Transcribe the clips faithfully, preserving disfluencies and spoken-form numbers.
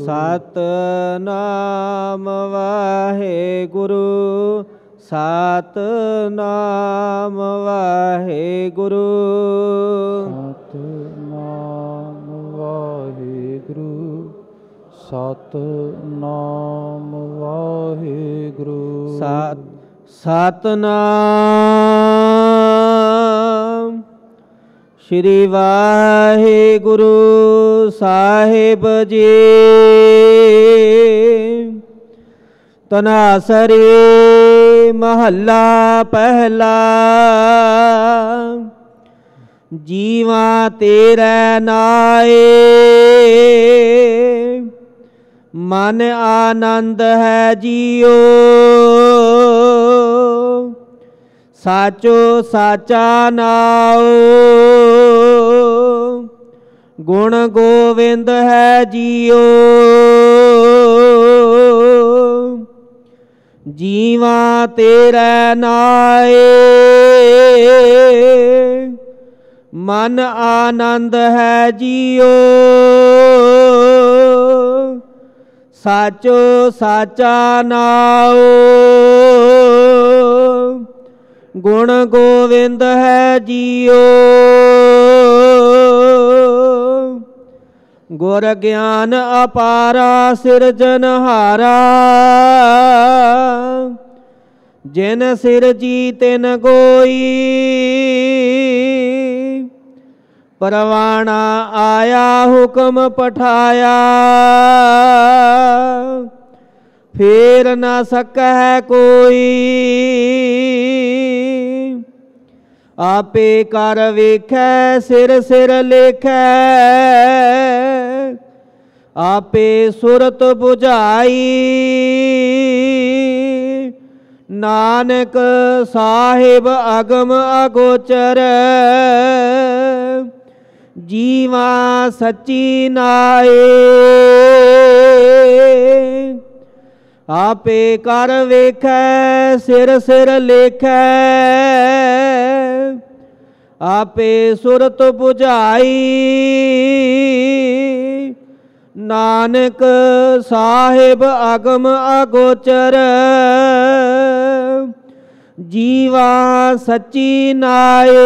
ਸਤਿਨਾਮ ਵਾਹਿਗੁਰੂ ਸਤਿਨਾਮ ਵਾਹਿਗੁਰੂ ਸਤਿਨਾਮ ਵਾਹਿਗੁਰੂ ਸਤਿਨਾਮ ਵਾਹਿਗੁਰੂ ਸਤ ਸਤਿਨਾਮ ਸ਼੍ਰੀ ਵਾਹਿਗੁਰੂ ਸਾਹਿਬ ਜੀ। ਤਨਾਸਰੀ ਮਹੱਲਾ ਪਹਿਲਾ। ਜੀਵਾਂ ਤੇਰੇ ਨਾਏ ਮਨ ਆਨੰਦ ਹੈ ਜੀਓ। ਸਾਚੋ ਸਾਚਾ ਨਾਉ ਗੁਣ ਗੋਵਿੰਦ ਹੈ ਜੀਓ। ਜੀਵਾਂ ਤੇਰੇ ਨਾਏ ਮਨ ਆਨੰਦ ਹੈ ਜੀਓ। ਸਾਚੋ ਸਾਚਾ ਨਾਉ ਗੁਣ ਗੋਵਿੰਦ ਹੈ ਜੀਓ। ਗੁਰ ਗਿਆਨ ਅਪਾਰਾ ਸਿਰਜਨਹਾਰਾ ਜਿਨ ਸਿਰਜੀ ਤਿਨ ਕੋਈ। ਪਰਵਾਣਾ ਆਇਆ ਹੁਕਮ ਪਠਾਇਆ ਫੇਰ ਨਾ ਸਕੈ ਕੋਈ। ਆਪੇ ਕਰ ਵੇਖੈ ਸਿਰ ਸਿਰ ਲੇਖੈ ਆਪੇ ਸੁਰਤ ਬੁਝਾਈ। ਨਾਨਕ ਸਾਹਿਬ ਅਗਮ ਅਗੋਚਰ ਜੀਵਾਂ ਸੱਚੀ ਨਾਏ। ਆਪੇ ਕਰ ਵੇਖੈ ਸਿਰ ਸਿਰ ਲੇਖੈ ਆਪੇ ਸੁਰਤ ਬੁਝਾਈ। ਨਾਨਕ ਸਾਹਿਬ ਅਗਮ ਅਗੋਚਰ ਜੀਵਾਂ ਸੱਚੀ ਨਾਏ।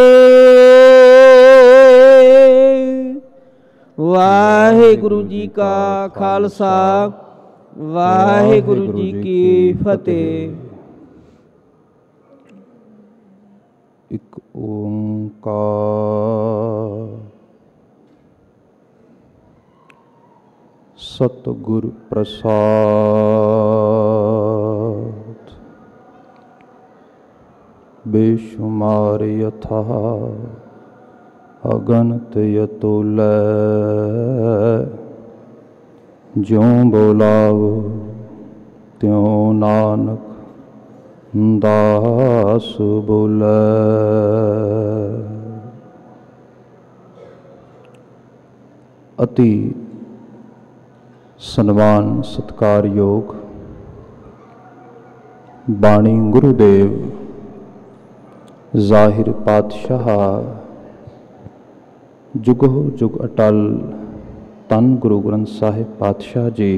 ਵਾਹਿਗੁਰੂ ਜੀ ਕਾ ਖਾਲਸਾ ਵਾਹਿਗੁਰੂ ਜੀ ਕੀ ਫਤਿਹ। ਇੱਕ ਓੰਕਾਰ ਸਤਿਗੁਰ ਪ੍ਰਸਾਦ। ਬੇਸ਼ੁਮਾਰ ਯਥਾ ਅਗਨਤ ਯਤੁਲੈ ਜਿਉ ਬੋਲਾਵ ਤਿਉ ਨਾਨਕ ਦਾਸ ਬੋਲੇ। ਅਤੀ ਸਨਮਾਨ ਸਤਿਕਾਰਯੋਗ ਬਾਣੀ ਗੁਰੂਦੇਵ ਜ਼ਾਹਿਰ ਪਾਤਸ਼ਾਹ ਜੁਗੋ ਜੁਗ ਅਟਲ ਧੰਨ ਗੁਰੂ ਗ੍ਰੰਥ ਸਾਹਿਬ ਪਾਤਸ਼ਾਹ ਜੀ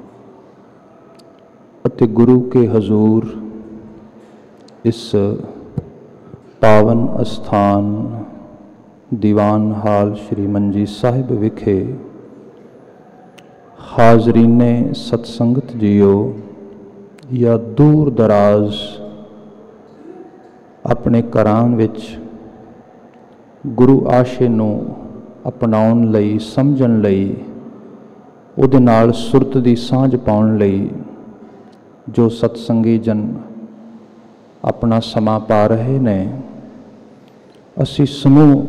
ਅਤੇ ਗੁਰੂ ਕੇ ਹਜ਼ੂਰ ਇਸ ਪਾਵਨ ਅਸਥਾਨ ਦੀਵਾਨ ਹਾਲ ਸ਼੍ਰੀ ਮੰਜੀ ਸਾਹਿਬ ਵਿਖੇ ਹਾਜ਼ਰੀਨੇ ਸਤਸੰਗਤ ਜੀਓ ਜਾਂ ਦੂਰ ਦਰਾਜ਼ ਆਪਣੇ ਘਰਾਂ ਵਿੱਚ ਗੁਰੂ ਆਸ਼ੇ ਨੂੰ ਅਪਣਾਉਣ ਲਈ ਸਮਝਣ ਲਈ ਉਹਦੇ ਨਾਲ ਸੁਰਤ ਦੀ ਸਾਂਝ ਪਾਉਣ ਲਈ ਜੋ ਸਤਸੰਗੀ ਜਨ ਆਪਣਾ ਸਮਾਂ ਪਾ ਰਹੇ ਨੇ, ਅਸੀਂ ਸਮੂਹ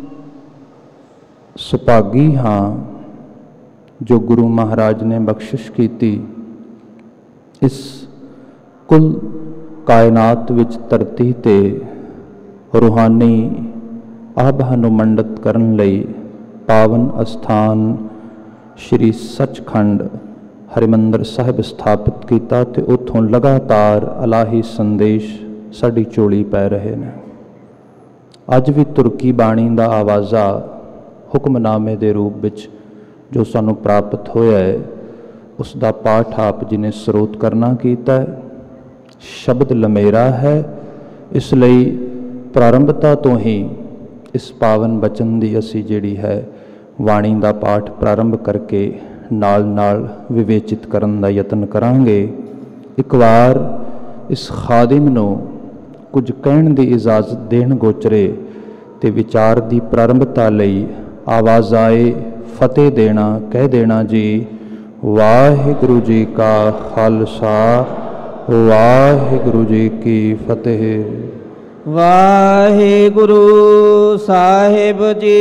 ਸੁਭਾਗੀ ਹਾਂ ਜੋ ਗੁਰੂ ਮਹਾਰਾਜ ਨੇ ਬਖਸ਼ਿਸ਼ ਕੀਤੀ ਇਸ ਕੁੱਲ ਕਾਇਨਾਤ ਵਿੱਚ ਧਰਤੀ ਤੇ ਰੂਹਾਨੀ ਆਭਾ ਨੂੰ ਮੰਡਤ ਕਰਨ ਲਈ ਪਾਵਨ ਅਸਥਾਨ ਸ਼੍ਰੀ ਸੱਚਖੰਡ ਹਰਿਮੰਦਰ ਸਾਹਿਬ ਸਥਾਪਿਤ ਕੀਤਾ ਤੇ ਉੱਥੋਂ ਲਗਾਤਾਰ ਇਲਾਹੀ ਸੰਦੇਸ਼ ਸਾਡੀ ਝੋਲੀ ਪੈ ਰਹੇ ਨੇ। ਅੱਜ ਵੀ ਤੁਰਕੀ ਬਾਣੀ ਦਾ ਆਵਾਜ਼ਾ ਹੁਕਮਨਾਮੇ ਦੇ ਰੂਪ ਵਿੱਚ ਜੋ ਸਾਨੂੰ ਪ੍ਰਾਪਤ ਹੋਇਆ ਹੈ, ਉਸ ਦਾ ਪਾਠ ਆਪ ਜੀ ਨੇ ਸਰੋਤ ਕਰਨਾ ਕੀਤਾ ਹੈ। ਸ਼ਬਦ ਲਮੇਰਾ ਹੈ, ਇਸ ਲਈ ਪ੍ਰਾਰੰਭਤਾ ਤੋਂ ਹੀ ਇਸ ਪਾਵਨ ਬਚਨ ਦੀ ਅਸੀਂ ਜਿਹੜੀ ਹੈ ਬਾਣੀ ਦਾ ਪਾਠ ਪ੍ਰਾਰੰਭ ਕਰਕੇ ਨਾਲ ਨਾਲ ਵਿਵੇਚਿਤ ਕਰਨ ਦਾ ਯਤਨ ਕਰਾਂਗੇ। ਇੱਕ ਵਾਰ ਇਸ ਖਾਦਿਮ ਨੂੰ ਕੁਝ ਕਹਿਣ ਦੀ ਇਜਾਜ਼ਤ ਦੇਣ ਗੋਚਰੇ ਤੇ ਵਿਚਾਰ ਦੀ ਪ੍ਰਾਰੰਭਤਾ ਲਈ ਆਵਾਜ਼ ਆਏ ਫਤਿਹ ਦੇਣਾ, ਕਹਿ ਦੇਣਾ ਜੀ ਵਾਹਿਗੁਰੂ ਜੀ ਕਾ ਖਾਲਸਾ ਵਾਹਿਗੁਰੂ ਜੀ ਕੀ ਫਤਿਹ। ਵਾਹਿਗੁਰੂ ਸਾਹਿਬ ਜੀ।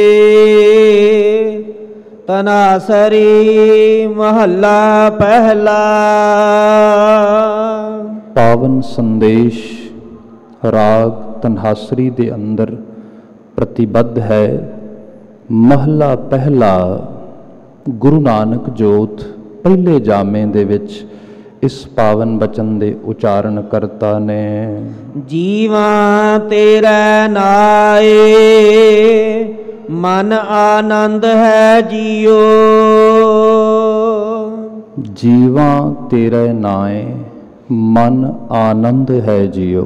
ਤਨਾਸਰੀ ਮਹੱਲਾ ਪਹਿਲਾ। ਪਾਵਨ ਸੰਦੇਸ਼ ਰਾਗ ਤਨਹਾਸਰੀ ਦੇ ਅੰਦਰ ਪ੍ਰਤੀਬੱਧ ਹੈ। ਮਹੱਲਾ ਪਹਿਲਾ ਗੁਰੂ ਨਾਨਕ ਜੋਤ ਪਹਿਲੇ ਜਾਮੇ ਦੇ ਵਿੱਚ ਇਸ ਪਾਵਨ ਬਚਨ ਦੇ ਉਚਾਰਨ ਕਰਤਾ ਨੇ। ਜੀਵਾ ਤੇਰਾ ਨਾਏ ਮਨ ਆਨੰਦ ਹੈ ਜੀਓ। ਜੀਵਾ ਤੇਰੇ ਨਾਏ ਮਨ ਆਨੰਦ ਹੈ ਜੀਓ।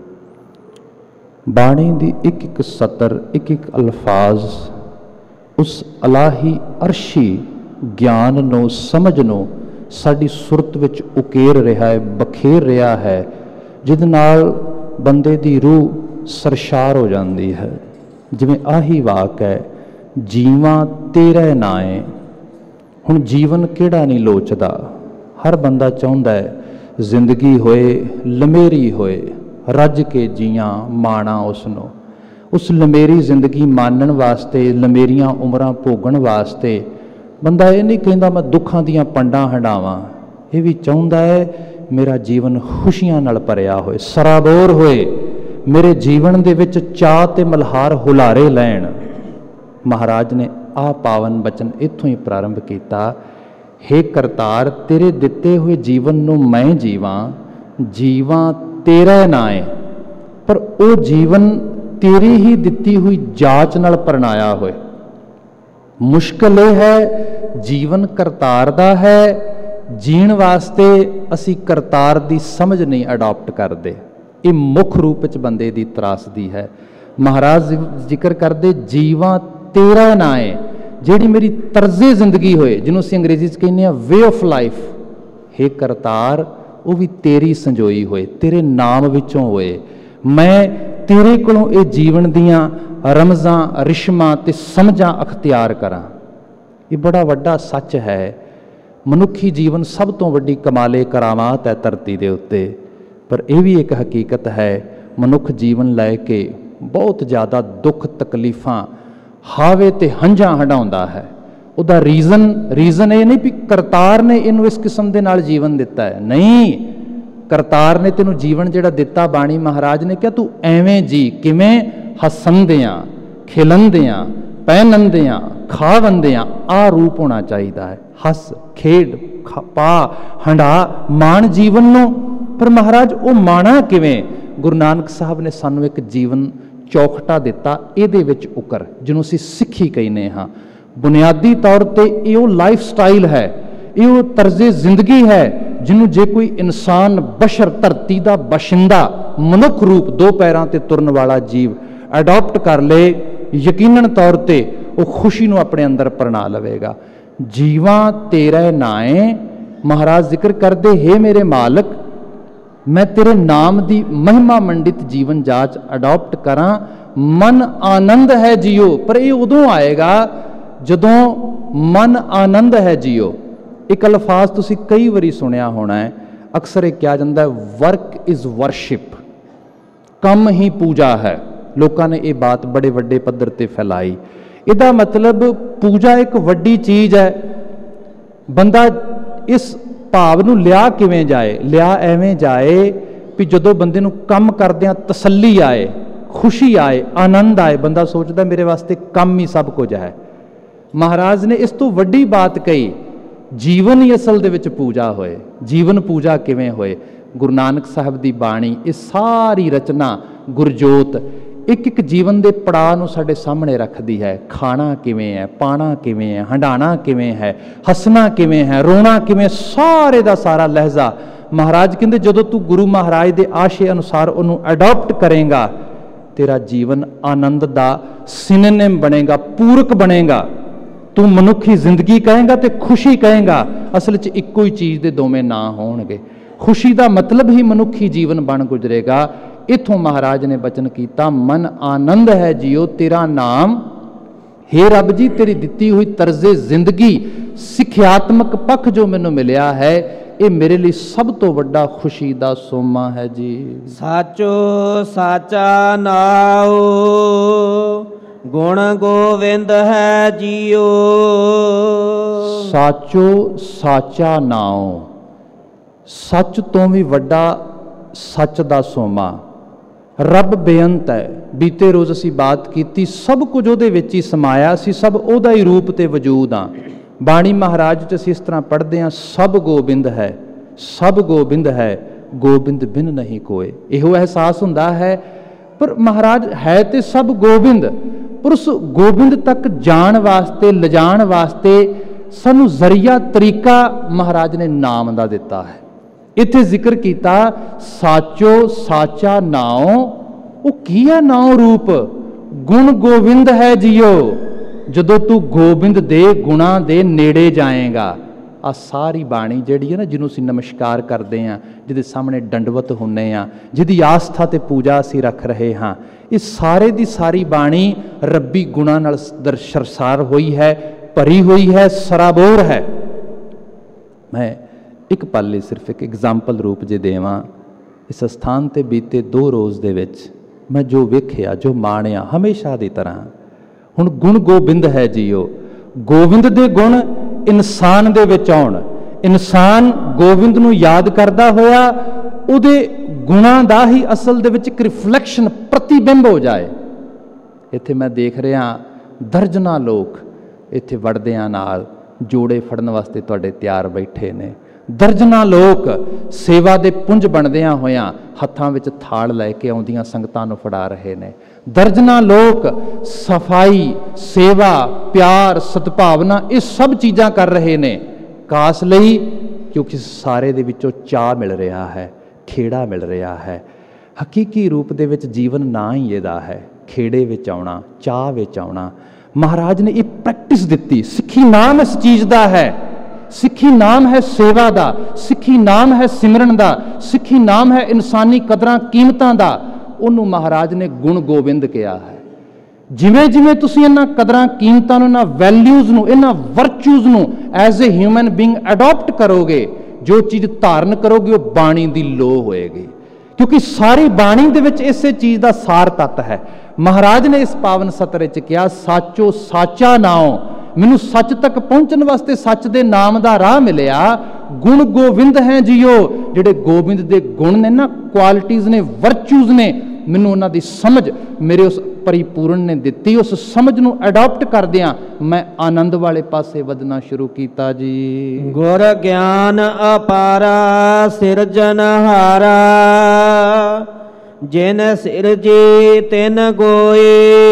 ਬਾਣੀ ਦੀ ਇੱਕ ਇੱਕ ਸਤਰ, ਇੱਕ ਇੱਕ ਅਲਫਾਜ਼ ਉਸ ਅਲਾਹੀ ਅਰਸ਼ੀ ਗਿਆਨ ਨੂੰ, ਸਮਝ ਨੂੰ ਸਾਡੀ ਸੁਰਤ ਵਿੱਚ ਉਕੇਰ ਰਿਹਾ ਹੈ, ਬਖੇਰ ਰਿਹਾ ਹੈ, ਜਿਹਦੇ ਨਾਲ ਬੰਦੇ ਦੀ ਰੂਹ ਸਰਸ਼ਾਰ ਹੋ ਜਾਂਦੀ ਹੈ। ਜਿਵੇਂ ਆਹੀ ਵਾਕ ਹੈ ਜੀਵਾਂ ਤੇਰੇ ਨਾਏ। ਹੁਣ ਜੀਵਨ ਕਿਹੜਾ ਨਹੀਂ ਲੋਚਦਾ? ਹਰ ਬੰਦਾ ਚਾਹੁੰਦਾ ਹੈ ਜ਼ਿੰਦਗੀ ਹੋਏ, ਲਮੇਰੀ ਹੋਏ, ਰੱਜ ਕੇ ਜੀਆਂ ਮਾਣਾ ਉਸ ਨੂੰ। ਉਸ ਲਮੇਰੀ ਜ਼ਿੰਦਗੀ ਮਾਣਨ ਵਾਸਤੇ, ਲਮੇਰੀਆਂ ਉਮਰਾਂ ਭੋਗਣ ਵਾਸਤੇ ਬੰਦਾ ਇਹ ਨਹੀਂ ਕਹਿੰਦਾ ਮੈਂ ਦੁੱਖਾਂ ਦੀਆਂ ਪੰਡਾਂ ਹੰਡਾਵਾਂ। ਇਹ ਵੀ ਚਾਹੁੰਦਾ ਹੈ ਮੇਰਾ ਜੀਵਨ ਖੁਸ਼ੀਆਂ ਨਾਲ ਭਰਿਆ ਹੋਏ, ਸਰਾਬੋਰ ਹੋਏ, ਮੇਰੇ ਜੀਵਨ ਦੇ ਵਿੱਚ ਚਾਅ ਤੇ ਮਲਹਾਰ ਹੁਲਾਰੇ ਲੈਣ। ਮਹਾਰਾਜ ਨੇ ਆਹ ਪਾਵਨ ਬਚਨ ਇੱਥੋਂ ਹੀ ਪ੍ਰਾਰੰਭ ਕੀਤਾ। ਹੇ ਕਰਤਾਰ, ਤੇਰੇ ਦਿੱਤੇ ਹੋਏ ਜੀਵਨ ਨੂੰ ਮੈਂ ਜੀਵਾਂ, ਜੀਵਾਂ ਤੇਰਾ ਨਾਏ। ਪਰ ਉਹ ਜੀਵਨ ਤੇਰੀ ਹੀ ਦਿੱਤੀ ਹੋਈ ਜਾਚ ਨਾਲ ਪ੍ਰਣਾਇਆ ਹੋਏ। ਮੁਸ਼ਕਲ ਇਹ ਹੈ ਜੀਵਨ ਕਰਤਾਰ ਦਾ ਹੈ, ਜੀਣ ਵਾਸਤੇ ਅਸੀਂ ਕਰਤਾਰ ਦੀ ਸਮਝ ਨਹੀਂ ਅਡਾਪਟ ਕਰਦੇ। ਇਹ ਮੁੱਖ ਰੂਪ ਵਿੱਚ ਬੰਦੇ ਦੀ ਤਰਾਸਦੀ ਹੈ। ਮਹਾਰਾਜ ਜ਼ਿਕਰ ਕਰਦੇ ਜੀਵਾਂ ਤੇਰਾ ਨਾਏ, ਜਿਹੜੀ ਮੇਰੀ ਤਰਜ਼ੇ ਜ਼ਿੰਦਗੀ ਹੋਏ, ਜਿਹਨੂੰ ਅਸੀਂ ਅੰਗਰੇਜ਼ੀ 'ਚ ਕਹਿੰਦੇ ਹਾਂ ਵੇ ਆਫ ਲਾਈਫ। ਹੇ ਕਰਤਾਰ, ਉਹ ਵੀ ਤੇਰੀ ਸੰਜੋਈ ਹੋਏ, ਤੇਰੇ ਨਾਮ ਵਿੱਚੋਂ ਹੋਏ। ਮੈਂ ਤੇਰੇ ਕੋਲੋਂ ਇਹ ਜੀਵਨ ਦੀਆਂ ਰਮਜ਼ਾਂ, ਰਿਸ਼ਮਾਂ ਤੇ ਸਮਝਾਂ ਅਖਤਿਆਰ ਕਰਾਂ। ਇਹ ਬੜਾ ਵੱਡਾ ਸੱਚ ਹੈ। ਮਨੁੱਖੀ ਜੀਵਨ ਸਭ ਤੋਂ ਵੱਡੀ ਕਮਾਲੇ ਕਰਾਮਾਤ ਹੈ ਧਰਤੀ ਦੇ ਉੱਤੇ। ਪਰ ਇਹ ਵੀ ਇੱਕ ਹਕੀਕਤ ਹੈ, ਮਨੁੱਖ ਜੀਵਨ ਲੈ ਕੇ ਬਹੁਤ ਜ਼ਿਆਦਾ ਦੁੱਖ ਤਕਲੀਫਾਂ, ਹਾਵੇ ਤੇ ਹੰਝਾਂ ਹੰਡਾਉਂਦਾ ਹੈ। ਉਹਦਾ ਰੀਜ਼ਨ ਰੀਜ਼ਨ ਇਹ ਨਹੀਂ ਵੀ ਕਰਤਾਰ ਨੇ ਇਹਨੂੰ ਇਸ ਕਿਸਮ ਦੇ ਨਾਲ ਜੀਵਨ ਦਿੱਤਾ ਹੈ। ਨਹੀਂ, ਕਰਤਾਰ ਨੇ ਤੈਨੂੰ ਜੀਵਨ ਜਿਹੜਾ ਦਿੱਤਾ, ਬਾਣੀ ਮਹਾਰਾਜ ਨੇ ਕਿਹਾ ਤੂੰ ਐਵੇਂ ਜੀ। ਕਿਵੇਂ? ਹੱਸਣਦਿਆਂ, ਖਿਲਣਦਿਆਂ, ਪਹਿਨਣਦਿਆਂ, ਖਾਵੰਦਿਆਂ। ਆਹ ਰੂਪ ਹੋਣਾ ਚਾਹੀਦਾ ਹੈ। ਹੱਸ ਖੇਡ ਪਾ ਹੰਡਾ ਮਾਣ ਜੀਵਨ ਨੂੰ। ਪਰ ਮਹਾਰਾਜ ਉਹ ਮਾਣਾ ਕਿਵੇਂ? ਗੁਰੂ ਨਾਨਕ ਸਾਹਿਬ ਨੇ ਸਾਨੂੰ ਇੱਕ ਜੀਵਨ ਚੌਖਟਾ ਦਿੱਤਾ, ਇਹਦੇ ਵਿੱਚ ਉਕਰ, ਜਿਹਨੂੰ ਅਸੀਂ ਸਿੱਖੀ ਕਹਿੰਦੇ ਹਾਂ। ਬੁਨਿਆਦੀ ਤੌਰ ਤੇ ਇਹ ਉਹ ਲਾਈਫ ਸਟਾਈਲ ਹੈ, ਇਹ ਉਹ ਤਰਜ਼ੇ ਜ਼ਿੰਦਗੀ ਹੈ ਜਿਹਨੂੰ ਜੇ ਕੋਈ ਇਨਸਾਨ, ਬਸ਼ਰ, ਧਰਤੀ ਦਾ ਬਸ਼ਿੰਦਾ, ਮਨੁੱਖ ਰੂਪ, ਦੋ ਪੈਰਾਂ ਤੇ ਤੁਰਨ ਵਾਲਾ ਜੀਵ ਅਡਾਪਟ ਕਰ ਲੇ, ਯਕੀਨਨ ਤੌਰ ਤੇ ਉਹ ਖੁਸ਼ੀ ਨੂੰ ਆਪਣੇ ਅੰਦਰ ਪ੍ਰਣਾ ਲਵੇਗਾ। ਜੀਵਾਂ ਤੇਰੇ ਨਾਏ, ਮਹਾਰਾਜ ਜ਼ਿਕਰ ਕਰਦੇ, ਹੇ ਮੇਰੇ ਮਾਲਕ, ਮੈਂ ਤੇਰੇ ਨਾਮ ਦੀ ਮਹਿਮਾ ਮੰਡਿਤ ਜੀਵਨ ਜਾਚ ਅਡਾਪਟ ਕਰਾਂ। ਮਨ ਆਨੰਦ ਹੈ ਜੀਓ। ਪਰ ਇਹ ਉਦੋਂ ਆਏਗਾ ਜਦੋਂ ਮਨ ਆਨੰਦ ਹੈ ਜੀਓ। ਇੱਕ ਅਲਫਾਜ਼ ਤੁਸੀਂ ਕਈ ਵਾਰੀ ਸੁਣਿਆ ਹੋਣਾ ਹੈ, ਅਕਸਰ ਇਹ ਕਿਹਾ ਜਾਂਦਾ ਹੈ ਵਰਕ ਇਜ਼ ਵਰਸ਼ਿਪ, ਕੰਮ ਹੀ ਪੂਜਾ ਹੈ। ਲੋਕਾਂ ਨੇ ਇਹ ਬਾਤ ਬੜੇ ਵੱਡੇ ਪੱਧਰ ਤੇ ਫੈਲਾਈ। ਇਹਦਾ ਮਤਲਬ ਪੂਜਾ ਇੱਕ ਵੱਡੀ ਚੀਜ਼ ਹੈ। ਬੰਦਾ ਇਸ ਭਾਵ ਨੂੰ ਲਿਆ ਕਿਵੇਂ ਜਾਏ? ਲਿਆ ਐਵੇਂ ਜਾਏ ਵੀ ਜਦੋਂ ਬੰਦੇ ਨੂੰ ਕੰਮ ਕਰਦਿਆਂ ਤਸੱਲੀ ਆਏ, ਖੁਸ਼ੀ ਆਏ, ਆਨੰਦ ਆਏ, ਬੰਦਾ ਸੋਚਦਾ ਮੇਰੇ ਵਾਸਤੇ ਕੰਮ ਹੀ ਸਭ ਕੁਝ ਹੈ। ਮਹਾਰਾਜ ਨੇ ਇਸ ਤੋਂ ਵੱਡੀ ਬਾਤ ਕਹੀ, ਜੀਵਨ ਹੀ ਅਸਲ ਦੇ ਵਿੱਚ ਪੂਜਾ ਹੋਏ। ਜੀਵਨ ਪੂਜਾ ਕਿਵੇਂ ਹੋਏ? ਗੁਰੂ ਨਾਨਕ ਸਾਹਿਬ ਦੀ ਬਾਣੀ, ਇਹ ਸਾਰੀ ਰਚਨਾ ਗੁਰਜੋਤ, ਇੱਕ ਇੱਕ ਜੀਵਨ ਦੇ ਪੜਾਅ ਨੂੰ ਸਾਡੇ ਸਾਹਮਣੇ ਰੱਖਦੀ ਹੈ। ਖਾਣਾ ਕਿਵੇਂ ਹੈ, ਪਾਣਾ ਕਿਵੇਂ ਹੈ, ਹੰਡਾਣਾ ਕਿਵੇਂ ਹੈ, ਹੱਸਣਾ ਕਿਵੇਂ ਹੈ, ਰੋਣਾ ਕਿਵੇਂ, ਸਾਰੇ ਦਾ ਸਾਰਾ ਲਹਿਜ਼ਾ ਮਹਾਰਾਜ ਕਹਿੰਦੇ ਜਦੋਂ ਤੂੰ ਗੁਰੂ ਮਹਾਰਾਜ ਦੇ ਆਸ਼ੇ ਅਨੁਸਾਰ ਉਹਨੂੰ ਅਡਾਪਟ ਕਰੇਗਾ, ਤੇਰਾ ਜੀਵਨ ਆਨੰਦ ਦਾ ਸਿਨੋਨਿਮ ਬਣੇਗਾ, ਪੂਰਕ ਬਣੇਗਾ। ਤੂੰ ਮਨੁੱਖੀ ਜ਼ਿੰਦਗੀ ਕਹੇਗਾ ਤੇ ਖੁਸ਼ੀ ਕਹੇਗਾ। ਅਸਲ 'ਚ ਇੱਕੋ ਹੀ ਚੀਜ਼ ਦੇ ਦੋਵੇਂ ਨਾਂ ਹੋਣਗੇ। ਖੁਸ਼ੀ ਦਾ ਮਤਲਬ ਹੀ ਮਨੁੱਖੀ ਜੀਵਨ ਬਣ ਗੁਜ਼ਰੇਗਾ। ਇੱਥੋਂ ਮਹਾਰਾਜ ਨੇ ਬਚਨ ਕੀਤਾ, ਮਨ ਆਨੰਦ ਹੈ ਜੀਓ ਤੇਰਾ ਨਾਮ। ਹੇ ਰੱਬ ਜੀ, ਤੇਰੀ ਦਿੱਤੀ ਹੋਈ ਤਰਜ਼ੇ ਜ਼ਿੰਦਗੀ, ਸਿੱਖਿਆਤਮਕ ਪੱਖ ਜੋ ਮੈਨੂੰ ਮਿਲਿਆ ਹੈ, ਇਹ ਮੇਰੇ ਲਈ ਸਭ ਤੋਂ ਵੱਡਾ ਖੁਸ਼ੀ ਦਾ ਸੋਮਾ ਹੈ ਜੀ। ਸਾਚੋ ਸਾਚਾ ਨਾਉ ਗੁਣ ਗੋਵਿੰਦ ਹੈ ਜੀਓ। ਸਾਚੋ ਸਾਚਾ ਨਾਉ, ਸੱਚ ਤੋਂ ਵੀ ਵੱਡਾ ਸੱਚ ਦਾ ਸੋਮਾ। ਰੱਬ ਬੇਅੰਤ ਹੈ। ਬੀਤੇ ਰੋਜ਼ ਅਸੀਂ ਬਾਤ ਕੀਤੀ, ਸਭ ਕੁਝ ਉਹਦੇ ਵਿੱਚ ਹੀ ਸਮਾਇਆ, ਅਸੀਂ ਸਭ ਉਹਦਾ ਹੀ ਰੂਪ ਤੇ ਵਜੂਦ ਹਾਂ। ਬਾਣੀ ਮਹਾਰਾਜ 'ਚ ਅਸੀਂ ਇਸ ਤਰ੍ਹਾਂ ਪੜ੍ਹਦੇ ਹਾਂ, ਸਭ ਗੋਬਿੰਦ ਹੈ, ਸਭ ਗੋਬਿੰਦ ਹੈ, ਗੋਬਿੰਦ ਬਿਨ ਨਹੀਂ ਕੋਏ। ਇਹੋ ਅਹਿਸਾਸ ਹੁੰਦਾ ਹੈ। ਪਰ ਮਹਾਰਾਜ ਹੈ ਤੇ ਸਭ ਗੋਬਿੰਦ, ਪਰ ਉਸ ਗੋਬਿੰਦ ਤੱਕ ਜਾਣ ਵਾਸਤੇ, ਲਿਜਾਣ ਵਾਸਤੇ ਸਾਨੂੰ ਜ਼ਰੀਆ ਤਰੀਕਾ ਮਹਾਰਾਜ ਨੇ ਨਾਮ ਦਾ ਦਿੱਤਾ ਹੈ। ਇੱਥੇ ਜ਼ਿਕਰ ਕੀਤਾ ਸਾਚੋ ਸਾਚਾ ਨਾਉ। ਉਹ ਕੀ ਹੈ ਨਾਉ ਰੂਪ? ਗੁਣ ਗੋਬਿੰਦ ਹੈ ਜੀਓ। ਜਦੋਂ ਤੂੰ ਗੋਬਿੰਦ ਦੇ ਗੁਣਾਂ ਦੇ ਨੇੜੇ ਜਾਏਗਾ, ਆ ਸਾਰੀ ਬਾਣੀ ਜਿਹੜੀ ਹੈ ਨਾ, ਜਿਹਨੂੰ ਅਸੀਂ ਨਮਸਕਾਰ ਕਰਦੇ ਹਾਂ, ਜਿਹਦੇ ਸਾਹਮਣੇ ਦੰਡਵਤ ਹੁੰਨੇ ਆ, ਜਿਹਦੀ ਆਸਥਾ ਤੇ ਪੂਜਾ ਅਸੀਂ ਰੱਖ ਰਹੇ ਹਾਂ, ਇਹ ਸਾਰੇ ਦੀ ਸਾਰੀ ਬਾਣੀ ਰੱਬੀ ਗੁਣਾਂ ਨਾਲ ਦਰਸ਼ਰਸਾਰ ਹੋਈ ਹੈ, ਭਰੀ ਹੋਈ ਹੈ, ਸਰਾਬੋਰ ਹੈ। ਮੈਂ ਇੱਕ ਪਲ ਲਈ ਸਿਰਫ ਇੱਕ ਐਗਜ਼ਾਮਪਲ ਰੂਪ ਜੇ ਦੇਵਾਂ। ਇਸ ਸਥਾਨ 'ਤੇ ਬੀਤੇ ਦੋ ਰੋਜ਼ ਦੇ ਵਿੱਚ ਮੈਂ ਜੋ ਵੇਖਿਆ, ਜੋ ਮਾਣਿਆ, ਹਮੇਸ਼ਾ ਦੀ ਤਰ੍ਹਾਂ ਹੁਣ ਗੁਣ ਗੋਬਿੰਦ ਹੈ ਜੀਓ। ਗੋਬਿੰਦ ਦੇ ਗੁਣ ਇਨਸਾਨ ਦੇ ਵਿੱਚ ਆਉਣ, ਇਨਸਾਨ ਗੋਬਿੰਦ ਨੂੰ ਯਾਦ ਕਰਦਾ ਹੋਇਆ ਉਹਦੇ ਗੁਣਾਂ ਦਾ ਹੀ ਅਸਲ ਦੇ ਵਿੱਚ ਇੱਕ ਰਿਫਲੈਕਸ਼ਨ, ਪ੍ਰਤੀਬਿੰਬ ਹੋ ਜਾਏ। ਇੱਥੇ ਮੈਂ ਦੇਖ ਰਿਹਾ ਦਰਜਨਾਂ ਲੋਕ ਇੱਥੇ ਵੜਦਿਆਂ ਨਾਲ ਜੋੜੇ ਫੜਨ ਵਾਸਤੇ ਤੁਹਾਡੇ ਤਿਆਰ ਬੈਠੇ ਨੇ। ਦਰਜਨਾਂ ਲੋਕ ਸੇਵਾ ਦੇ ਪੁੰਜ ਬਣਦਿਆਂ ਹੋਇਆਂ ਹੱਥਾਂ ਵਿੱਚ ਥਾਲ ਲੈ ਕੇ ਆਉਂਦੀਆਂ ਸੰਗਤਾਂ ਨੂੰ ਫੜਾ ਰਹੇ ਨੇ। ਦਰਜਨਾਂ ਲੋਕ ਸਫਾਈ, ਸੇਵਾ, ਪਿਆਰ, ਸਦਭਾਵਨਾ, ਇਹ ਸਭ ਚੀਜ਼ਾਂ ਕਰ ਰਹੇ ਨੇ। ਕਾਸ ਲਈ? ਕਿਉਂਕਿ ਸਾਰੇ ਦੇ ਵਿੱਚੋਂ ਚਾਅ ਮਿਲ ਰਿਹਾ ਹੈ, ਖੇੜਾ ਮਿਲ ਰਿਹਾ ਹੈ। ਹਕੀਕੀ ਰੂਪ ਦੇ ਵਿੱਚ ਜੀਵਨ ਨਾ ਹੀ ਇਹਦਾ ਹੈ, ਖੇੜੇ ਵਿੱਚ ਆਉਣਾ, ਚਾਅ ਵਿੱਚ ਆਉਣਾ। ਮਹਾਰਾਜ ਨੇ ਇਹ ਪ੍ਰੈਕਟਿਸ ਦਿੱਤੀ। ਸਿੱਖੀ ਨਾਮ ਇਸ ਚੀਜ਼ ਦਾ ਹੈ। ਸਿੱਖੀ ਨਾਮ ਹੈ ਸੇਵਾ ਦਾ, ਸਿੱਖੀ ਨਾਮ ਹੈ ਸਿਮਰਨ ਦਾ, ਸਿੱਖੀ ਨਾਮ ਹੈ ਇਨਸਾਨੀ ਕਦਰਾਂ ਕੀਮਤਾਂ ਦਾ। ਉਹਨੂੰ ਮਹਾਰਾਜ ਨੇ ਗੁਣ ਗੋਬਿੰਦ ਕਿਹਾ ਹੈ। ਜਿਵੇਂ ਜਿਵੇਂ ਤੁਸੀਂ ਇਹਨਾਂ ਕਦਰਾਂ ਕੀਮਤਾਂ ਨੂੰ, ਇਹਨਾਂ ਵੈਲਿਊਜ਼ ਨੂੰ, ਇਹਨਾਂ ਵਰਚੂਜ਼ ਨੂੰ as a human being adapt ਕਰੋਗੇ, ਜੋ ਚੀਜ਼ ਧਾਰਨ ਕਰੋਗੇ, ਉਹ ਬਾਣੀ ਦੀ ਲੋਹ ਹੋਏਗੀ। ਕਿਉਂਕਿ ਸਾਰੀ ਬਾਣੀ ਦੇ ਵਿੱਚ ਇਸੇ ਚੀਜ਼ ਦਾ ਸਾਰ ਤੱਤ ਹੈ। ਮਹਾਰਾਜ ਨੇ ਇਸ ਪਾਵਨ ਸਤਰ ਵਿੱਚ ਕਿਹਾ, ਸਾਚੋ ਸਾਚਾ ਨਾਉ। ਮੈਨੂੰ ਸੱਚ ਤੱਕ ਪਹੁੰਚਣ ਵਾਸਤੇ ਸੱਚ ਦੇ ਨਾਮ ਦਾ ਰਾਹ ਮਿਲਿਆ। ਗੁਣ ਗੋਬਿੰਦ ਹੈ ਜੀਓ। ਜਿਹੜੇ ਗੋਬਿੰਦ ਦੇ ਗੁਣ ਨੇ ਨਾ, ਕੁਆਲਿਟੀਜ਼ ਨੇ, ਵਰਚੂਜ਼ ਨੇ, ਮੈਨੂੰ ਉਹਨਾਂ ਦੀ ਸਮਝ ਮੇਰੇ ਉਸ ਪਰਿਪੂਰਨ ਨੇ ਦਿੱਤੀ। ਉਸ ਸਮਝ ਨੂੰ ਅਡਾਪਟ ਕਰਦਿਆਂ ਮੈਂ ਆਨੰਦ ਵਾਲੇ ਪਾਸੇ ਵਧਣਾ ਸ਼ੁਰੂ ਕੀਤਾ ਜੀ। ਗੁਰ ਗਿਆਨ ਅਪਾਰਾ ਸਿਰਜਨਹਾਰਾ, ਜਿਨ ਸਿਰਜੇ ਤਿਨ ਗੋਏ।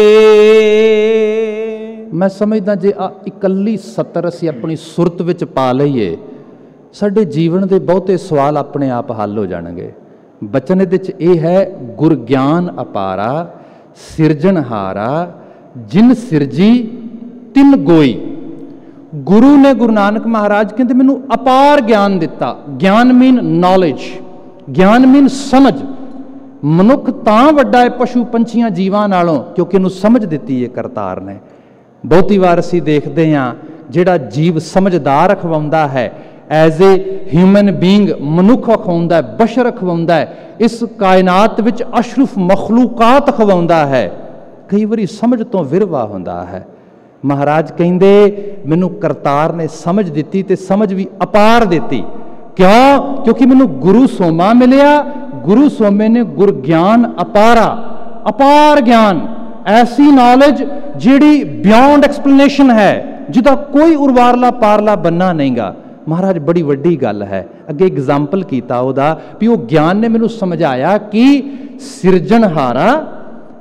ਮੈਂ ਸਮਝਦਾ ਜੇ ਆ ਇਕੱਲੀ ਸਤਰ ਅਸੀਂ ਆਪਣੀ ਸੁਰਤ ਵਿੱਚ ਪਾ ਲਈਏ, ਸਾਡੇ ਜੀਵਨ ਦੇ ਬਹੁਤੇ ਸਵਾਲ ਆਪਣੇ ਆਪ ਹੱਲ ਹੋ ਜਾਣਗੇ। ਬਚਨ ਇਹਦੇ ਵਿੱਚ ਇਹ ਹੈ, ਗੁਰ ਗਿਆਨ ਅਪਾਰਾ ਸਿਰਜਣਹਾਰਾ, ਜਿਨ ਸਿਰਜੀ ਤਿਨ ਗੋਈ। ਗੁਰੂ ਨੇ, ਗੁਰੂ ਨਾਨਕ ਮਹਾਰਾਜ ਕਹਿੰਦੇ, ਮੈਨੂੰ ਅਪਾਰ ਗਿਆਨ ਦਿੱਤਾ। ਗਿਆਨ ਮੀਨ ਨੌਲੇਜ, ਗਿਆਨ ਮੀਨ ਸਮਝ। ਮਨੁੱਖ ਤਾਂ ਵੱਡਾ ਹੈ ਪਸ਼ੂ ਪੰਛੀਆਂ ਜੀਵਾਂ ਨਾਲੋਂ, ਕਿਉਂਕਿ ਇਹਨੂੰ ਸਮਝ ਦਿੱਤੀ ਹੈ ਕਰਤਾਰ ਨੇ। ਬਹੁਤੀ ਵਾਰ ਅਸੀਂ ਦੇਖਦੇ ਹਾਂ ਜਿਹੜਾ ਜੀਵ ਸਮਝਦਾਰ ਅਖਵਾਉਂਦਾ ਹੈ, ਐਜ਼ ਏ ਹਿਊਮਨ ਬੀਇੰਗ, ਮਨੁੱਖ ਅਖਵਾਉਂਦਾ ਹੈ, ਬਸ਼ਰ ਅਖਵਾਉਂਦਾ ਹੈ, ਇਸ ਕਾਇਨਾਤ ਵਿੱਚ ਅਸ਼ਰਫ ਮਖਲੂਕਾਤ ਅਖਵਾਉਂਦਾ ਹੈ। ਕਈ ਵਾਰੀ ਸਮਝ ਤੋਂ ਵਿਰਵਾ ਹੁੰਦਾ ਹੈ। ਮਹਾਰਾਜ ਕਹਿੰਦੇ, ਮੈਨੂੰ ਕਰਤਾਰ ਨੇ ਸਮਝ ਦਿੱਤੀ ਤੇ ਸਮਝ ਵੀ ਅਪਾਰ ਦਿੱਤੀ। ਕਿਉਂ? ਕਿਉਂਕਿ ਮੈਨੂੰ ਗੁਰੂ ਸੋਮਾ ਮਿਲਿਆ। ਗੁਰੂ ਸੋਮੇ ਨੇ ਗੁਰ ਗਿਆਨ ਅਪਾਰਾ, ਅਪਾਰ ਗਿਆਨ, ਐਸੀ ਨੌਲੇਜ ਜਿਹੜੀ ਬਿਯੋਂਡ ਐਕਸਪਲੇਨੇਸ਼ਨ ਹੈ, ਜਿਹਦਾ ਕੋਈ ਉਰਵਾਰਲਾ ਪਾਰਲਾ ਬੰਨਾ ਨਹੀਂਗਾ। ਮਹਾਰਾਜ ਬੜੀ ਵੱਡੀ ਗੱਲ ਹੈ। ਅੱਗੇ ਐਗਜ਼ਾਮਪਲ ਕੀਤਾ ਉਹਦਾ ਵੀ ਉਹ ਗਿਆਨ ਨੇ ਮੈਨੂੰ ਸਮਝਾਇਆ ਕਿ ਸਿਰਜਣਹਾਰਾ,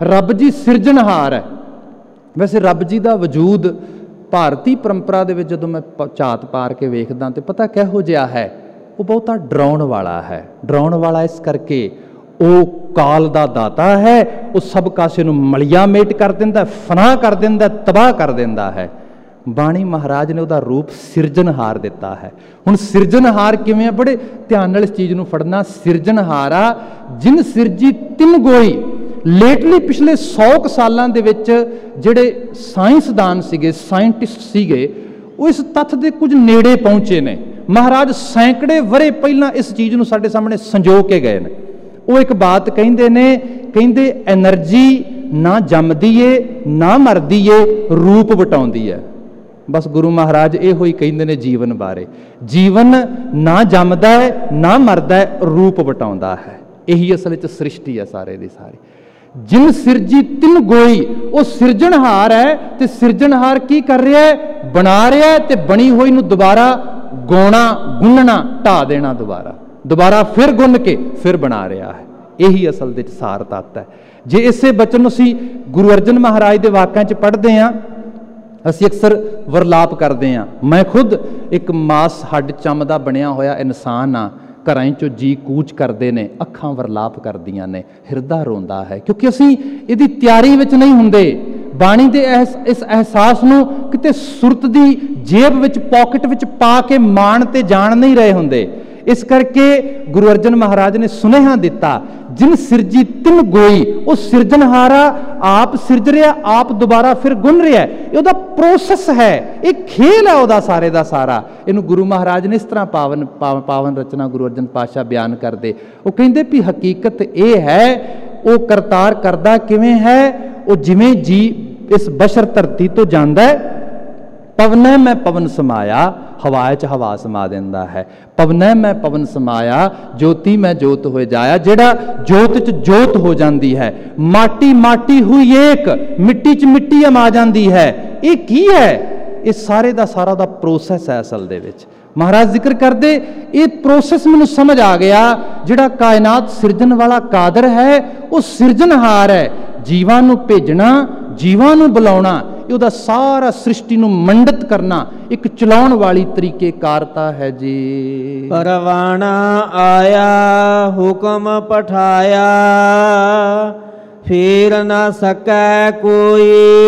ਰੱਬ ਜੀ ਸਿਰਜਣਹਾਰ ਹੈ। ਵੈਸੇ ਰੱਬ ਜੀ ਦਾ ਵਜੂਦ ਭਾਰਤੀ ਪਰੰਪਰਾ ਦੇ ਵਿੱਚ ਜਦੋਂ ਮੈਂ ਪ ਝਾਤ ਪਾਰ ਕੇ ਵੇਖਦਾ ਤਾਂ ਪਤਾ ਕਿਹੋ ਜਿਹਾ ਹੈ, ਉਹ ਬਹੁਤਾ ਡਰਾਉਣ ਵਾਲਾ ਹੈ। ਡਰਾਉਣ ਵਾਲਾ ਇਸ ਕਰਕੇ ਉਹ ਕਾਲ ਦਾ ਦਾਤਾ ਹੈ, ਉਹ ਸਭ ਕਾਸੇ ਨੂੰ ਮਲੀਆ ਮੇਟ ਕਰ ਦਿੰਦਾ, ਫਨਾਹ ਕਰ ਦਿੰਦਾ, ਤਬਾਹ ਕਰ ਦਿੰਦਾ ਹੈ। ਬਾਣੀ ਮਹਾਰਾਜ ਨੇ ਉਹਦਾ ਰੂਪ ਸਿਰਜਣਹਾਰ ਦਿੱਤਾ ਹੈ। ਹੁਣ ਸਿਰਜਣਹਾਰ ਕਿਵੇਂ ਆ, ਬੜੇ ਧਿਆਨ ਨਾਲ ਇਸ ਚੀਜ਼ ਨੂੰ ਫੜਨਾ। ਸਿਰਜਣਹਾਰ ਆ ਜਿਨ ਸਿਰਜੀ ਤਿੰਨ ਗੋਈ। ਲੇਟਲੀ ਪਿਛਲੇ ਸੌ ਕੁ ਸਾਲਾਂ ਦੇ ਵਿੱਚ ਜਿਹੜੇ ਸਾਇੰਸਦਾਨ ਸੀਗੇ, ਸਾਇੰਟਿਸਟ ਸੀਗੇ, ਉਹ ਇਸ ਤੱਥ ਦੇ ਕੁਝ ਨੇੜੇ ਪਹੁੰਚੇ ਨੇ। ਮਹਾਰਾਜ ਸੈਂਕੜੇ ਵਰੇ ਪਹਿਲਾਂ ਇਸ ਚੀਜ਼ ਨੂੰ ਸਾਡੇ ਸਾਹਮਣੇ ਸੰਜੋ ਕੇ ਗਏ ਨੇ। ਉਹ ਇੱਕ ਬਾਤ ਕਹਿੰਦੇ ਨੇ, ਕਹਿੰਦੇ ਐਨਰਜੀ ਨਾ ਜੰਮਦੀ ਏ ਨਾ ਮਰਦੀ ਏ, ਰੂਪ ਵਟਾਉਂਦੀ ਹੈ। ਬਸ ਗੁਰੂ ਮਹਾਰਾਜ ਇਹੋ ਹੀ ਕਹਿੰਦੇ ਨੇ ਜੀਵਨ ਬਾਰੇ। ਜੀਵਨ ਨਾ ਜੰਮਦਾ ਹੈ ਨਾ ਮਰਦਾ ਹੈ, ਰੂਪ ਵਟਾਉਂਦਾ ਹੈ। ਇਹੀ ਅਸਲ ਵਿੱਚ ਸ੍ਰਿਸ਼ਟੀ ਹੈ ਸਾਰੇ ਦੀ ਸਾਰੀ। ਜਿਨ ਸਿਰਜੀ ਤਿੰਨ ਗੋਈ, ਉਹ ਸਿਰਜਣਹਾਰ ਹੈ ਤੇ ਸਿਰਜਣਹਾਰ ਕੀ ਕਰ ਰਿਹਾ ਹੈ, ਬਣਾ ਰਿਹਾ ਹੈ ਤੇ ਬਣੀ ਹੋਈ ਨੂੰ ਦੁਬਾਰਾ ਗਾਉਣਾ, ਗੁੰਨਣਾ, ਢਾ ਦੇਣਾ, ਦੁਬਾਰਾ ਦੁਬਾਰਾ ਫਿਰ ਗੁੰਨ ਕੇ ਫਿਰ ਬਣਾ ਰਿਹਾ ਹੈ। ਇਹੀ ਅਸਲ ਦੇ ਵਿੱਚ ਸਾਰ ਤੱਤ ਹੈ। ਜੇ ਇਸੇ ਬਚਨ ਨੂੰ ਅਸੀਂ ਗੁਰੂ ਅਰਜਨ ਮਹਾਰਾਜ ਦੇ ਵਾਕਾਂ 'ਚ ਪੜ੍ਹਦੇ ਹਾਂ, ਅਸੀਂ ਅਕਸਰ ਵਰਲਾਪ ਕਰਦੇ ਹਾਂ। ਮੈਂ ਖੁਦ ਇੱਕ ਮਾਸ ਹੱਡ ਚੰਮ ਦਾ ਬਣਿਆ ਹੋਇਆ ਇਨਸਾਨ ਹਾਂ। ਘਰਾਂ 'ਚੋਂ ਜੀ ਕੂਚ ਕਰਦੇ ਨੇ, ਅੱਖਾਂ ਵਰਲਾਪ ਕਰਦੀਆਂ ਨੇ, ਹਿਰਦਾ ਰੋਂਦਾ ਹੈ, ਕਿਉਂਕਿ ਅਸੀਂ ਇਹਦੀ ਤਿਆਰੀ ਵਿੱਚ ਨਹੀਂ ਹੁੰਦੇ। ਬਾਣੀ ਦੇ ਇਸ ਇਸ ਅਹਿਸਾਸ ਨੂੰ ਕਿਤੇ ਸੁਰਤ ਦੀ ਜੇਬ ਵਿੱਚ, ਪੌਕਟ ਵਿੱਚ ਪਾ ਕੇ ਮਾਣ ਤੇ ਜਾਣ ਨਹੀਂ ਰਹੇ ਹੁੰਦੇ। ਇਸ ਕਰਕੇ ਗੁਰੂ ਅਰਜਨ ਮਹਾਰਾਜ ਨੇ ਸੁਨੇਹਾ ਦਿੱਤਾ, ਜਿਨ ਸਿਰਜੀ ਤਿੰਨ ਗੋਈ। ਉਹ ਸਿਰਜਣਹਾਰਾ ਆਪ ਸਿਰਜ ਰਿਹਾ, ਆਪ ਦੁਬਾਰਾ ਫਿਰ ਗੁੰਨ ਰਿਹਾ। ਇਹ ਉਹਦਾ ਪ੍ਰੋਸੈਸ ਹੈ, ਇਹ ਖੇਲ ਹੈ ਉਹਦਾ ਸਾਰੇ ਦਾ ਸਾਰਾ। ਇਹਨੂੰ ਗੁਰੂ ਮਹਾਰਾਜ ਨੇ ਇਸ ਤਰ੍ਹਾਂ ਪਾਵਨ ਪਾਵਨ ਰਚਨਾ ਗੁਰੂ ਅਰਜਨ ਪਾਤਸ਼ਾਹ ਬਿਆਨ ਕਰਦੇ। ਉਹ ਕਹਿੰਦੇ ਵੀ ਹਕੀਕਤ ਇਹ ਹੈ, ਉਹ ਕਰਤਾਰ ਕਰਦਾ ਕਿਵੇਂ ਹੈ, ਉਹ ਜਿਵੇਂ ਜੀ ਇਸ ਬਸ਼ਰ ਧਰਤੀ ਤੋਂ ਜਾਂਦਾ ਹੈ। ਪਵਨੈ ਮੈਂ ਪਵਨ ਸਮਾਇਆ, ਹਵਾ 'ਚ ਹਵਾ ਸਮਾ ਦਿੰਦਾ ਹੈ। ਪਵਨੈ ਮੈਂ ਪਵਨ ਸਮਾਇਆ, ਜੋਤੀ ਮੈਂ ਜੋਤ ਹੋਏ ਜਾਇਆ। ਜਿਹੜਾ ਜੋਤ 'ਚ ਜੋਤ ਹੋ ਜਾਂਦੀ ਹੈ, ਮਾਟੀ ਮਾਟੀ ਹੋਈ ਏਕ, ਮਿੱਟੀ 'ਚ ਮਿੱਟੀ ਅਮਾ ਜਾਂਦੀ ਹੈ। ਇਹ ਕੀ ਹੈ? ਇਹ ਸਾਰੇ ਦਾ ਸਾਰਾ ਦਾ ਪ੍ਰੋਸੈਸ ਹੈ ਅਸਲ ਦੇ ਵਿੱਚ। ਮਹਾਰਾਜ ਜ਼ਿਕਰ ਕਰਦੇ, ਇਹ ਪ੍ਰੋਸੈਸ ਮੈਨੂੰ ਸਮਝ ਆ ਗਿਆ। ਜਿਹੜਾ ਕਾਇਨਾਤ ਸਿਰਜਣ ਵਾਲਾ ਕਾਦਰ ਹੈ, ਉਹ ਸਿਰਜਣਹਾਰ ਹੈ। ਜੀਵਾਂ ਨੂੰ ਭੇਜਣਾ, ਜੀਵਾਂ ਨੂੰ ਬੁਲਾਉਣਾ, ਇਹ ਉਹਦਾ ਸਾਰਾ ਸ੍ਰਿਸ਼ਟੀ ਨੂੰ ਮੰਡਿਤ ਕਰਨਾ ਇੱਕ ਚਲਾਉਣ ਵਾਲੀ ਤਰੀਕੇਕਾਰਤਾ ਹੈ ਜੀ। ਪਰਵਾਣਾ ਆਇਆ ਹੁਕਮ ਪਠਾਇਆ, ਫੇਰ ਨਾ ਸਕੈ ਕੋਈ।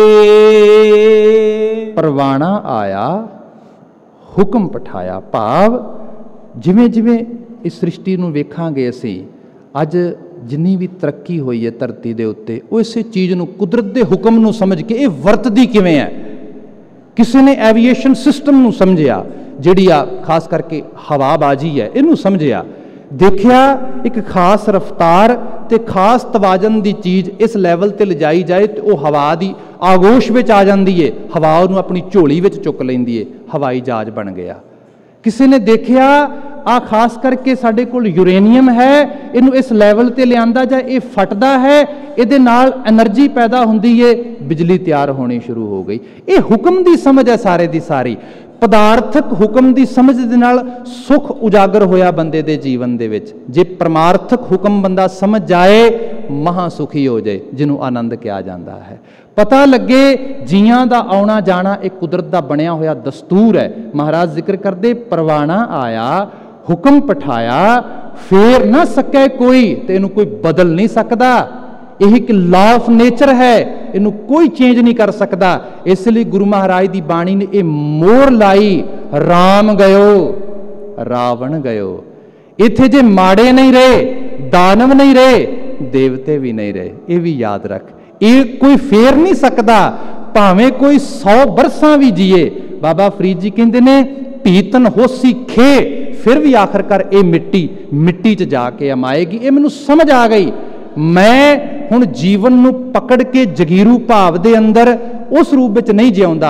ਪਰਵਾਣਾ ਆਇਆ, ਹੁਕਮ ਪਠਾਇਆ, ਭਾਵ ਜਿਵੇਂ ਜਿਵੇਂ ਇਸ ਸ੍ਰਿਸ਼ਟੀ ਨੂੰ ਵੇਖਾਂਗੇ ਅਸੀਂ, ਅੱਜ ਜਿੰਨੀ ਵੀ ਤਰੱਕੀ ਹੋਈ ਹੈ ਧਰਤੀ ਦੇ ਉੱਤੇ, ਉਹ ਇਸੇ ਚੀਜ਼ ਨੂੰ, ਕੁਦਰਤ ਦੇ ਹੁਕਮ ਨੂੰ ਸਮਝ ਕੇ ਇਹ ਵਰਤਦੀ ਕਿਵੇਂ ਹੈ। ਕਿਸੇ ਨੇ ਐਵੀਏਸ਼ਨ ਸਿਸਟਮ ਨੂੰ ਸਮਝਿਆ, ਜਿਹੜੀ ਆ ਖਾਸ ਕਰਕੇ ਹਵਾਬਾਜ਼ੀ ਹੈ, ਇਹਨੂੰ ਸਮਝਿਆ, ਦੇਖਿਆ ਇੱਕ ਖਾਸ ਰਫ਼ਤਾਰ ਤੇ ਖਾਸ ਤਵਾਜ਼ਨ ਦੀ ਚੀਜ਼ ਇਸ ਲੈਵਲ ਤੇ ਲਿਜਾਈ ਜਾਏ ਤੇ ਉਹ ਹਵਾ ਦੀ ਆਗੋਸ਼ ਵਿੱਚ ਆ ਜਾਂਦੀ ਏ, ਹਵਾ ਉਹਨੂੰ ਆਪਣੀ ਝੋਲੀ ਵਿੱਚ ਚੁੱਕ ਲੈਂਦੀ ਏ, ਹਵਾਈ ਜਹਾਜ਼ ਬਣ ਗਿਆ। ਕਿਸੇ ਨੇ ਦੇਖਿਆ ਆ ਖਾਸ ਕਰਕੇ ਸਾਡੇ ਕੋਲ ਯੂਰੇਨੀਅਮ ਹੈ, ਇਹਨੂੰ ਇਸ ਲੈਵਲ ਤੇ ਲਿਆਂਦਾ ਜਾਏ, ਇਹ ਫਟਦਾ ਹੈ, ਇਹਦੇ ਨਾਲ ਐਨਰਜੀ ਪੈਦਾ ਹੁੰਦੀ ਏ, ਬਿਜਲੀ ਤਿਆਰ ਹੋਣੀ ਸ਼ੁਰੂ ਹੋ ਗਈ। ਇਹ ਹੁਕਮ ਦੀ ਸਮਝ ਹੈ ਸਾਰੇ ਦੀ ਸਾਰੀ। ਪਦਾਰਥਕ ਹੁਕਮ ਦੀ ਸਮਝ ਦੇ ਨਾਲ ਸੁਖ ਉਜਾਗਰ ਹੋਇਆ ਬੰਦੇ ਦੇ ਜੀਵਨ ਦੇ ਵਿੱਚ। ਜੇ ਪਰਮਾਰਥਕ ਹੁਕਮ ਬੰਦਾ ਸਮਝ ਜਾਏ, ਮਹਾ ਸੁਖੀ ਹੋ ਜਾਏ, ਜਿਹਨੂੰ ਆਨੰਦ ਕਿਹਾ ਜਾਂਦਾ ਹੈ। ਪਤਾ ਲੱਗੇ ਜੀਆਂ ਦਾ ਆਉਣਾ ਜਾਣਾ ਇਹ ਕੁਦਰਤ ਦਾ ਬਣਿਆ ਹੋਇਆ ਦਸਤੂਰ ਹੈ। ਮਹਾਰਾਜ ਜ਼ਿਕਰ ਕਰਦੇ, ਪਰਵਾਣਾ ਆਇਆ, ਹੁਕਮ ਪਠਾਇਆ, ਫੇਰ ਨਾ ਸਕੇ ਕੋਈ, ਤੇ ਇਹਨੂੰ ਕੋਈ ਬਦਲ ਨਹੀਂ ਸਕਦਾ। ਇਹ ਇੱਕ ਲਾਅ ਆਫ ਨੇਚਰ ਹੈ, ਇਹਨੂੰ ਕੋਈ ਚੇਂਜ ਨਹੀਂ ਕਰ ਸਕਦਾ। ਇਸ ਲਈ ਗੁਰੂ ਮਹਾਰਾਜ ਦੀ ਬਾਣੀ ਨੇ ਇਹ ਮੋਹਰ ਲਾਈ, ਰਾਮ ਗਇਓ ਰਾਵਣ ਗਇਓ। ਇੱਥੇ ਜੇ ਮਾੜੇ ਨਹੀਂ ਰਹੇ, ਦਾਨਵ ਨਹੀਂ ਰਹੇ, ਦੇਵਤੇ ਵੀ ਨਹੀਂ ਰਹੇ, ਇਹ ਵੀ ਯਾਦ ਰੱਖ। ਇਹ ਕੋਈ ਫੇਰ ਨਹੀਂ ਸਕਦਾ, ਭਾਵੇਂ ਕੋਈ ਸੌ ਬਰਸਾਂ ਵੀ ਜੀਏ। ਬਾਬਾ ਫਰੀਦ ਜੀ ਕਹਿੰਦੇ ਨੇ, ਭੀਤਨ ਹੋਸੀ ਖੇ, ਫਿਰ ਵੀ ਆਖਰਕਾਰ ਇਹ ਮਿੱਟੀ ਮਿੱਟੀ 'ਚ ਜਾ ਕੇ ਅਮਾਏਗੀ। ਇਹ ਮੈਨੂੰ ਸਮਝ ਆ ਗਈ। ਮੈਂ ਹੁਣ ਜੀਵਨ ਨੂੰ ਪਕੜ ਕੇ ਜਗੀਰੂ ਭਾਵ ਦੇ ਅੰਦਰ ਉਸ ਰੂਪ ਵਿੱਚ ਨਹੀਂ ਜਿਉਂਦਾ,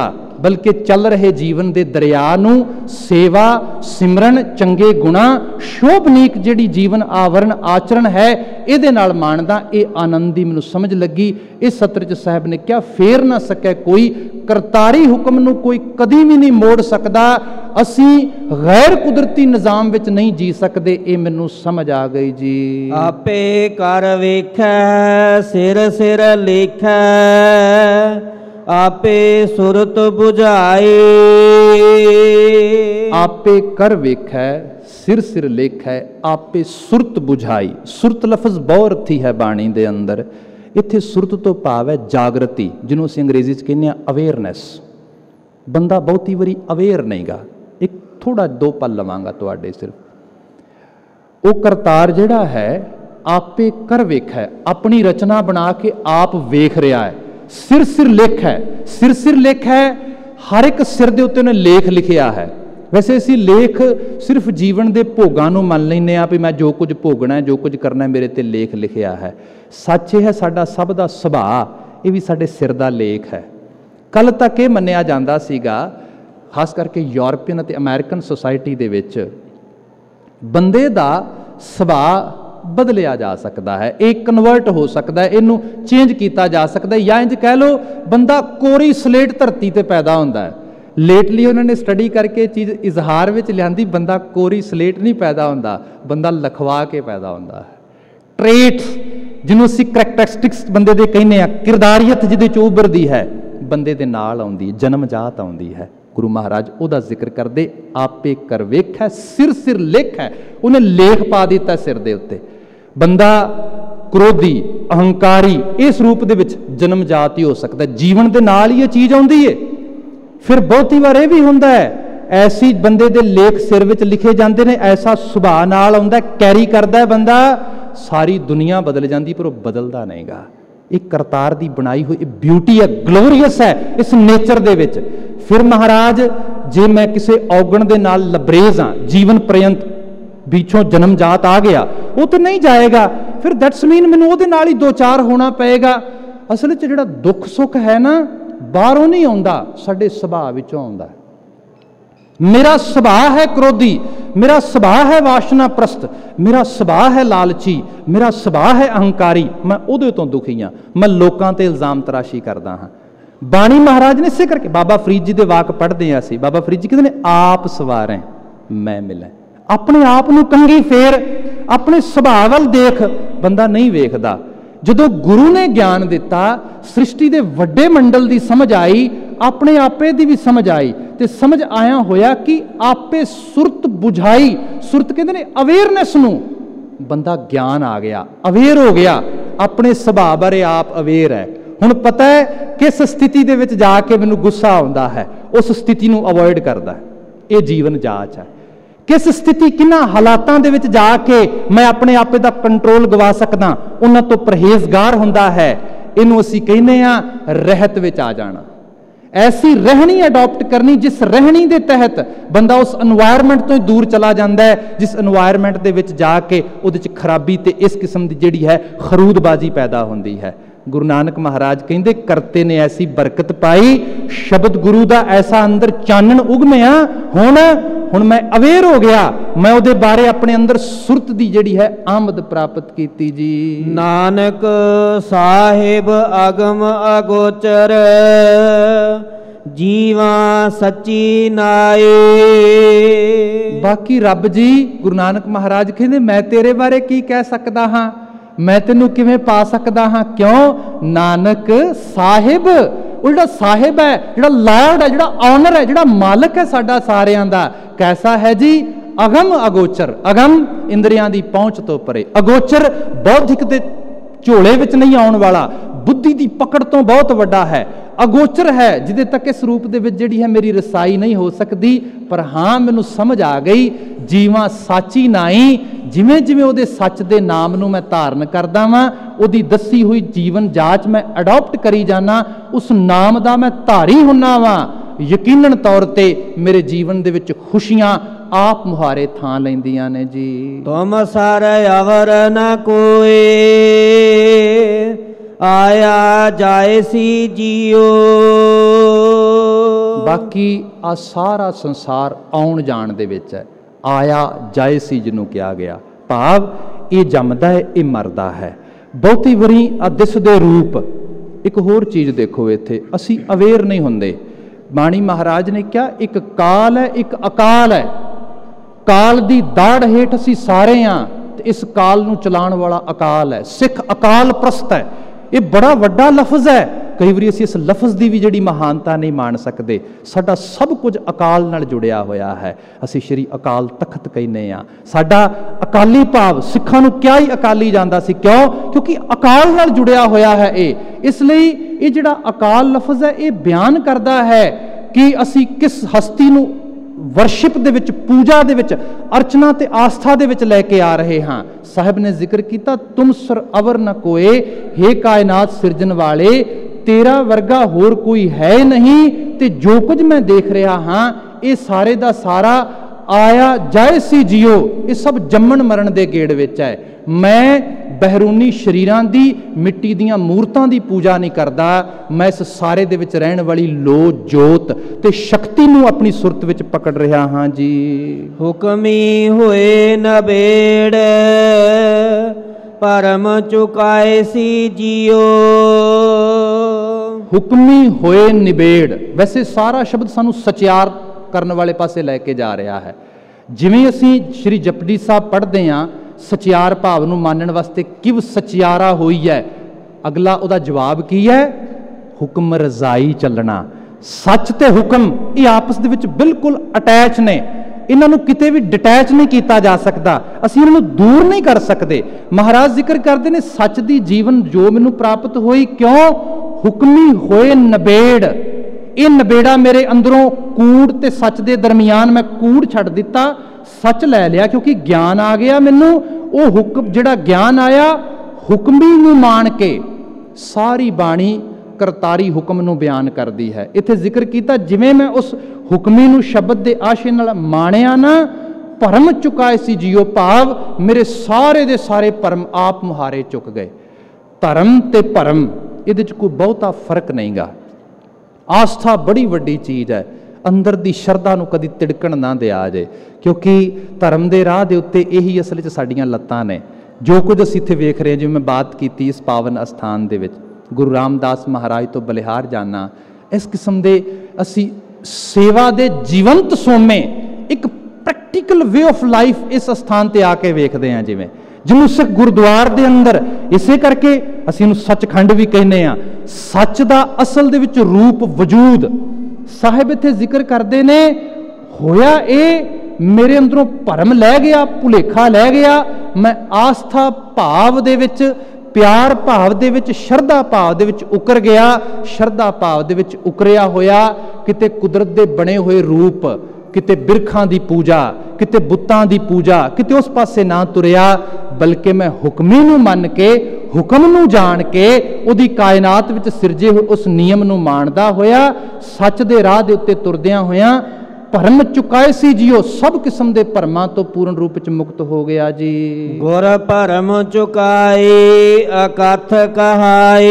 बल्कि चल रहे जीवन के दरिया नूं सेवा सिमरन चंगे गुणा शोभनीक जिहड़ी जीवन आवरण आचरण है इहदे नाल माणदा ये आनंद दी मैनूं समझ लगी। इस सत्र च साहब ने क्या फेर ना सकै कोई, करतारी हुक्म नूं कोई कदी भी नहीं मोड़ सकदा, असी गैर कुदरती निज़ाम विच नहीं जी सकते, ये मैनूं समझ आ गई जी। आपे कर वेखै सिर सिर लेखै, आपे सुरत बुझाए। आपे कर वेखै सिर सिर लेखै, आपे सुरत बुझाई। सुरत लफज बहुत अर्थी है बाणी दे अंदर। इत्थे सुरत तो भाव है जागृति, जिन्हों असीं अंग्रेजी च कहने अवेयरनैस। बंदा बहुती वारी अवेयर नहीं गा। एक थोड़ा दो पल लवांगा तुहाडे सिर्फ। वो करतार जिहड़ा है आपे कर वेखै, अपनी रचना बना के आप वेख रहा है। सिर सिर लेख है, सिर सिर लेख है, हर एक सिर दे उत्ते उन्हें लेख लिखिया है। वैसे असीं लेख सिर्फ जीवन के भोगां नूं मन लैंदे आ भी मैं जो कुछ भोगना है जो कुछ करना है मेरे ते लेख लिखिया है। सच है साडा सब दा सुभाਅ ये भी साडे सिर दा लेख है। कल तक ये मन्निया जांदा सीगा खास करके यूरोपीयन ते अमेरिकन सोसाइटी दे विच बंदे दा सुभाਅ बदलिया जा सकता है, एक कन्वर्ट हो सकता है, इनू चेंज किया जा सकता है, या इंज कह लो बंदा कोरी स्लेट धरती ते पैदा होता है। लेटली उन्होंने स्टडी करके चीज़ इजहार में लियांदी, बंदा कोरी स्लेट नहीं पैदा होता, बंदा लखवा के पैदा होता है। ट्रेट्स जिन्होंने असीं करैक्टरिस्टिक्स बंदे दे कहने आ, किरदारियत जिहदे च उभरदी है बंदे दे नाल आउंदी, जन्मजात आउंदी है। गुरु महाराज उहदा जिक्र करदे आपे कर वेखै सिर सिर लेख है, उन्हें लेख पा दिता सिर दे उत्ते। बंदा क्रोधी अहंकारी इस रूप दे विच जन्मजात ही हो सकता है, जीवन दे नाल ही ये चीज़ आउंदी है। फिर बहुती बार यह भी हुंदा है ऐसी बंदे दे लेख सिर विच लिखे जाते हैं, ऐसा सुभाਅ नाल आउंदा कैरी करदा है बंदा, सारी दुनिया बदल जाती पर वह बदलता नहीं गा। एक करतार की बनाई हुई ब्यूटी है, ग्लोरीअस है इस नेचर दे विच। फिर महाराज जे मैं किसी औगण दे नाल लबरेज हाँ, जीवन पर्यंत बीचों जन्मजात आ गया, वो तो नहीं जाएगा, फिर दैट्स मीन मैनूं उहदे नाल ही दो चार होना पएगा। असल च जिहड़ा दुख सुख है ना बाहरों नहीं आउंदा, साडे सुभाਅ विचों आउंदा। मेरा सुभाਅ है क्रोधी, मेरा सुभाਅ है वासना प्रस्त, मेरा सुभाਅ है लालची, मेरा सुभाਅ है अहंकारी, मैं उहदे तो दुखी हाँ, मैं लोकां ते इल्जाम तराशी करदा हाँ। बाणी महाराज ने इसे करके बाबा फरीद जी दे वाक पढ़ते हैं असीं, बाबा फरीद जी कहते हैं आप सवारें मैं मिलें। अपने आप नूं कंघी फेर, अपने सुभाਅ वल देख, बंदा नहीं वेखदा। जदों गुरु ने ज्ञान दिता, सृष्टि के वड्डे मंडल की समझ आई, अपने आपे की भी समझ आई, तो समझ आया होया कि आपे सुरत बुझाई। सुरत कहते हैं अवेयरनैस नूं, बंदा ज्ञान आ गया, अवेयर हो गया, अपने सुभाਅ बारे आप अवेयर है। हुण पता है किस स्थिति दे विच जाके मैनूं गुस्सा आउंदा है, उस स्थिति नूं अवॉइड करदा है। ये जीवन जाच है। किस स्थिति किन्ना हालातां दे विच जाके मैं अपने आपे दा कंट्रोल गवा सकदा, उन्हां तो परहेजगार हुंदा है। इनूं असीं कहने आ रहत विच आ जाना। ऐसी रहनी अडॉप्ट करनी जिस रहनी दे तहत बंदा उस एनवायरमेंट तो ही दूर चला जाता है, जिस एनवायरमेंट दे विच जाके उहदे च खराबी ते इस किस्म की जिहड़ी है खरूदबाजी पैदा होंदी है। गुरु नानक महाराज कहते करते ने ऐसी बरकत पाई, शब्द गुरु दा ऐसा अंदर चानन उगमिया, हुण हुण मैं अवेयर हो गया, मैं उहदे बारे अपने अंदर सुरत दी जिहड़ी है आमद प्राप्त कीती जी। नानक साहिब अगम अगोचर, जीवा सच्ची नाए। बाकी रब जी गुरु नानक महाराज कहते मैं तेरे बारे की कह सकता हाँ, मैं तेनू किवें पा सकता हाँ, क्यों? नानक साहिब, वो जिहड़ा साहिब है, जिहड़ा लॉर्ड है, जिहड़ा ऑनर है, जिहड़ा मालक है साडा सारियां दा, कैसा है जी? अगम अगोचर। अगम इंद्रियां दी पहुंच तो परे, अगोचर बौद्धिक दे झोले विच नहीं आउण वाला, बुद्धि की पकड़ तो बहुत वड्डा है। अगोचर है जिदे तक इस रूप दे विच जिहड़ी है मेरी रसाई नहीं हो सकती, पर हाँ मैनूं समझ आ गई जीवां साची नाई, जिमें जिमें उहदे सच दे नाम नूं मैं धारण करदा वां, उहदी दसी हुई जीवन जाच मैं अडॉप्ट करी जाना, उस नाम दा मैं धारी हुन्ना वां। यकीनन तौर ते मेरे जीवन दे विच खुशियां आप मुहारे थां लैंदियां ने जी। तुम सर अवर न कोई, आया जाए सी जियो, ਬਾਕੀ ਆ ਸਾਰਾ ਸੰਸਾਰ ਆਉਣ ਜਾਣ ਦੇ ਵਿੱਚ ਹੈ। ਆਇਆ ਜਾਏ ਸੀ ਜਿਹਨੂੰ ਕਿਹਾ ਗਿਆ, ਭਾਵ ਇਹ ਜੰਮਦਾ ਹੈ, ਇਹ ਮਰਦਾ ਹੈ। ਬਹੁਤੀ ਵਾਰੀ ਆ ਦਿਸਦੇ ਰੂਪ। ਇੱਕ ਹੋਰ ਚੀਜ਼ ਦੇਖੋ, ਇੱਥੇ ਅਸੀਂ ਅਵੇਅਰ ਨਹੀਂ ਹੁੰਦੇ। ਬਾਣੀ ਮਹਾਰਾਜ ਨੇ ਕਿਹਾ ਇੱਕ ਕਾਲ ਹੈ, ਇੱਕ ਅਕਾਲ ਹੈ। ਕਾਲ ਦੀ ਦਾੜ ਹੇਠ ਅਸੀਂ ਸਾਰੇ ਹਾਂ, ਤੇ ਇਸ ਕਾਲ ਨੂੰ ਚਲਾਉਣ ਵਾਲਾ ਅਕਾਲ ਹੈ। ਸਿੱਖ ਅਕਾਲ ਪ੍ਰਸਤ ਹੈ। ਇਹ ਬੜਾ ਵੱਡਾ ਲਫ਼ਜ਼ ਹੈ। ਕਈ ਵਾਰੀ ਅਸੀਂ ਇਸ ਲਫ਼ਜ਼ ਦੀ ਵੀ ਜਿਹੜੀ ਮਹਾਨਤਾ ਨਹੀਂ ਮਾਣ ਸਕਦੇ। ਸਾਡਾ ਸਭ ਕੁਝ ਅਕਾਲ ਨਾਲ ਜੁੜਿਆ ਹੋਇਆ ਹੈ। ਅਸੀਂ ਸ਼੍ਰੀ ਅਕਾਲ ਤਖਤ ਕਹਿੰਦੇ ਹਾਂ। ਸਾਡਾ ਅਕਾਲੀ ਭਾਵ, ਸਿੱਖਾਂ ਨੂੰ ਕਿਹਾ ਹੀ ਅਕਾਲੀ ਜਾਂਦਾ ਸੀ, ਕਿਉਂ? ਕਿਉਂਕਿ ਅਕਾਲ ਨਾਲ ਜੁੜਿਆ ਹੋਇਆ ਹੈ ਇਹ। ਇਸ ਲਈ ਇਹ ਜਿਹੜਾ ਅਕਾਲ ਲਫ਼ਜ਼ ਹੈ, ਇਹ ਬਿਆਨ ਕਰਦਾ ਹੈ ਕਿ ਅਸੀਂ ਕਿਸ ਹਸਤੀ ਨੂੰ ਵਰਸ਼ਿਪ ਦੇ ਵਿੱਚ, ਪੂਜਾ ਦੇ ਵਿੱਚ, ਅਰਚਨਾ ਤੇ ਆਸਥਾ ਦੇ ਵਿੱਚ ਲੈ ਕੇ ਆ ਰਹੇ ਹਾਂ। ਸਾਹਿਬ ਨੇ ਜ਼ਿਕਰ ਕੀਤਾ, ਤੁਮ ਸਰ ਅਵਰ ਨ ਕੋਏ, ਹੇ ਕਾਇਨਾਤ ਸਿਰਜਣ ਵਾਲੇ, ਤੇਰਾ ਵਰਗਾ ਹੋਰ ਕੋਈ ਹੈ ਨਹੀਂ। ਤੇ ਜੋ ਕੁਝ ਮੈਂ ਦੇਖ ਰਿਹਾ ਹਾਂ, ਇਹ ਸਾਰੇ ਦਾ ਸਾਰਾ ਆਇਆ ਜਾਏ ਸੀ ਜੀਓ, ਇਹ ਸਭ ਜੰਮਣ ਮਰਨ ਦੇ ਗੇੜ ਵਿੱਚ ਹੈ। ਮੈਂ ਬਹਿਰੂਨੀ ਸ਼ਰੀਰਾਂ ਦੀ, ਮਿੱਟੀ ਦੀਆਂ ਮੂਰਤਾਂ ਦੀ ਪੂਜਾ ਨਹੀਂ ਕਰਦਾ। ਮੈਂ ਇਸ ਸਾਰੇ ਦੇ ਵਿੱਚ ਰਹਿਣ ਵਾਲੀ ਲੋ, ਜੋਤ ਤੇ ਸ਼ਕਤੀ ਨੂੰ ਆਪਣੀ ਸੁਰਤ ਵਿੱਚ ਪਕੜ ਰਿਹਾ ਹਾਂ ਜੀ। ਹੁਕਮੀ ਹੋਏ ਨਬੇੜ, ਭਰਮ ਚੁਕਾਏ ਸੀ ਜੀਓ। ਹੁਕਮੀ ਹੋਏ ਨਿਬੇੜ, ਵੈਸੇ ਸਾਰਾ ਸ਼ਬਦ ਸਾਨੂੰ ਸਚਿਆਰ ਕਰਨ ਵਾਲੇ ਪਾਸੇ ਲੈ ਕੇ ਜਾ ਰਿਹਾ ਹੈ। ਜਿਵੇਂ ਅਸੀਂ ਸ਼੍ਰੀ ਜਪਜੀ ਸਾਹਿਬ ਪੜ੍ਹਦੇ ਹਾਂ, ਸਚਿਆਰ ਭਾਵ ਨੂੰ ਮਾਨਣ ਵਾਸਤੇ ਕਿਵ ਸਚਿਆਰਾ ਹੋਈ ਹੈ, ਅਗਲਾ ਉਹਦਾ ਜਵਾਬ ਕੀ ਹੈ? ਹੁਕਮ ਰਜ਼ਾਈ ਚੱਲਣਾ। ਸੱਚ ਤੇ ਹੁਕਮ ਇਹ ਆਪਸ ਦੇ ਵਿੱਚ ਬਿਲਕੁਲ ਅਟੈਚ ਨੇ। ਇਹਨਾਂ ਨੂੰ ਕਿਤੇ ਵੀ ਡਿਟੈਚ ਨਹੀਂ ਕੀਤਾ ਜਾ ਸਕਦਾ। ਅਸੀਂ ਇਹਨਾਂ ਨੂੰ ਦੂਰ ਨਹੀਂ ਕਰ ਸਕਦੇ। ਮਹਾਰਾਜ ਜ਼ਿਕਰ ਕਰਦੇ ਨੇ, ਸੱਚ ਦੀ ਜੀਵਨ ਜੋ ਮੈਨੂੰ ਪ੍ਰਾਪਤ ਹੋਈ, ਕਿਉਂ? ਹੁਕਮੀ ਹੋਏ ਨਬੇੜ। ਇਹ ਨਬੇੜਾ ਮੇਰੇ ਅੰਦਰੋਂ ਕੂੜ ਤੇ ਸੱਚ ਦੇ ਦਰਮਿਆਨ, ਮੈਂ ਕੂੜ ਛੱਡ ਦਿੱਤਾ, ਸੱਚ ਲੈ ਲਿਆ, ਕਿਉਂਕਿ ਗਿਆਨ ਆ ਗਿਆ ਮੈਨੂੰ। ਉਹ ਹੁਕਮ ਜਿਹੜਾ ਗਿਆਨ ਆਇਆ, ਹੁਕਮੀ ਨੂੰ ਮਾਣ ਕੇ ਸਾਰੀ ਬਾਣੀ ਕਰਤਾਰੀ ਹੁਕਮ ਨੂੰ ਬਿਆਨ ਕਰਦੀ ਹੈ। ਇੱਥੇ ਜ਼ਿਕਰ ਕੀਤਾ, ਜਿਵੇਂ ਮੈਂ ਉਸ ਹੁਕਮੀ ਨੂੰ ਸ਼ਬਦ ਦੇ ਆਸ਼ੇ ਨਾਲ ਮਾਣਿਆ ਨਾ, ਭਰਮ ਚੁਕਾਏ ਸੀ ਜੀਓ, ਭਾਵ ਮੇਰੇ ਸਾਰੇ ਦੇ ਸਾਰੇ ਭਰਮ ਆਪ ਮੁਹਾਰੇ ਚੁੱਕ ਗਏ। ਧਰਮ ਤੇ ਭਰਮ ਇਹਦੇ 'ਚ ਕੋਈ ਬਹੁਤਾ ਫਰਕ ਨਹੀਂਗਾ। ਆਸਥਾ ਬੜੀ ਵੱਡੀ ਚੀਜ਼ ਹੈ। ਅੰਦਰ ਦੀ ਸ਼ਰਧਾ ਨੂੰ ਕਦੀ ਤਿੜਕਣ ਨਾ ਦਿਆ ਜੇ, ਕਿਉਂਕਿ ਧਰਮ ਦੇ ਰਾਹ ਦੇ ਉੱਤੇ ਇਹੀ ਅਸਲ 'ਚ ਸਾਡੀਆਂ ਲੱਤਾਂ ਨੇ। ਜੋ ਕੁਝ ਅਸੀਂ ਇੱਥੇ ਵੇਖ ਰਹੇ ਹਾਂ, ਜਿਵੇਂ ਮੈਂ ਬਾਤ ਕੀਤੀ ਇਸ ਪਾਵਨ ਅਸਥਾਨ ਦੇ ਵਿੱਚ ਗੁਰੂ ਰਾਮਦਾਸ ਮਹਾਰਾਜ ਤੋਂ ਬਲਿਹਾਰ ਜਾਣਾ, ਇਸ ਕਿਸਮ ਦੇ ਅਸੀਂ ਸੇਵਾ ਦੇ ਜੀਵੰਤ ਸੋਮੇ, ਇੱਕ ਪ੍ਰੈਕਟੀਕਲ ਵੇ ਆਫ ਲਾਈਫ ਇਸ ਅਸਥਾਨ ਤੇ ਆ ਕੇ ਵੇਖਦੇ ਹਾਂ। ਜਿਵੇਂ ਜਿਹਨੂੰ ਸਿੱਖ ਗੁਰਦੁਆਰ ਦੇ ਅੰਦਰ, ਇਸੇ ਕਰਕੇ ਅਸੀਂ ਇਹਨੂੰ ਸੱਚਖੰਡ ਵੀ ਕਹਿੰਦੇ ਹਾਂ। ਸੱਚ ਦਾ ਅਸਲ ਦੇ ਵਿੱਚ ਰੂਪ ਵਜੂਦ। ਸਾਹਿਬ ਇੱਥੇ ਜ਼ਿਕਰ ਕਰਦੇ ਨੇ, ਹੋਇਆ ਇਹ ਮੇਰੇ ਅੰਦਰੋਂ ਭਰਮ ਲੈ ਗਿਆ, ਭੁਲੇਖਾ ਲੈ ਗਿਆ। ਮੈਂ ਆਸਥਾ ਭਾਵ ਦੇ ਵਿੱਚ, ਪਿਆਰ ਭਾਵ ਦੇ ਵਿੱਚ, ਸ਼ਰਧਾ ਭਾਵ ਦੇ ਵਿੱਚ ਉਕਰ ਗਿਆ। ਸ਼ਰਧਾ ਭਾਵ ਦੇ ਵਿੱਚ ਉਕਰਿਆ ਹੋਇਆ ਕਿਤੇ ਕੁਦਰਤ ਦੇ ਬਣੇ ਹੋਏ ਰੂਪ, ਕਿਤੇ ਬਿਰਖਾਂ ਦੀ ਪੂਜਾ, ਕਿਤੇ ਬੁੱਤਾਂ ਦੀ ਪੂਜਾ, ਕਿਤੇ ਉਸ ਪਾਸੇ ਨਾ ਤੁਰਿਆ, ਬਲਕਿ ਮੈਂ ਹੁਕਮੀ ਨੂੰ ਮੰਨ ਕੇ, ਹੁਕਮ ਨੂੰ ਜਾਣ ਕੇ, ਉਹਦੀ ਕਾਇਨਾਤ ਵਿੱਚ ਸਿਰਜੇ ਹੋਏ ਉਸ ਨਿਯਮ ਨੂੰ ਮਾਣਦਾ ਹੋਇਆ, ਸੱਚ ਦੇ ਰਾਹ ਦੇ ਉੱਤੇ ਤੁਰਦਿਆਂ ਹੋਇਆਂ ਭਰਮ ਚੁਕਾਏ ਸੀ ਜੀਓ, ਸਭ ਕਿਸਮ ਦੇ ਭਰਮਾਂ ਤੋਂ ਪੂਰਨ ਰੂਪ ਵਿੱਚ ਮੁਕਤ ਹੋ ਗਿਆ ਜੀ। ਗੁਰ ਭਰਮ ਚੁਕਾਏ ਅਕਥ ਕਹਾਏ,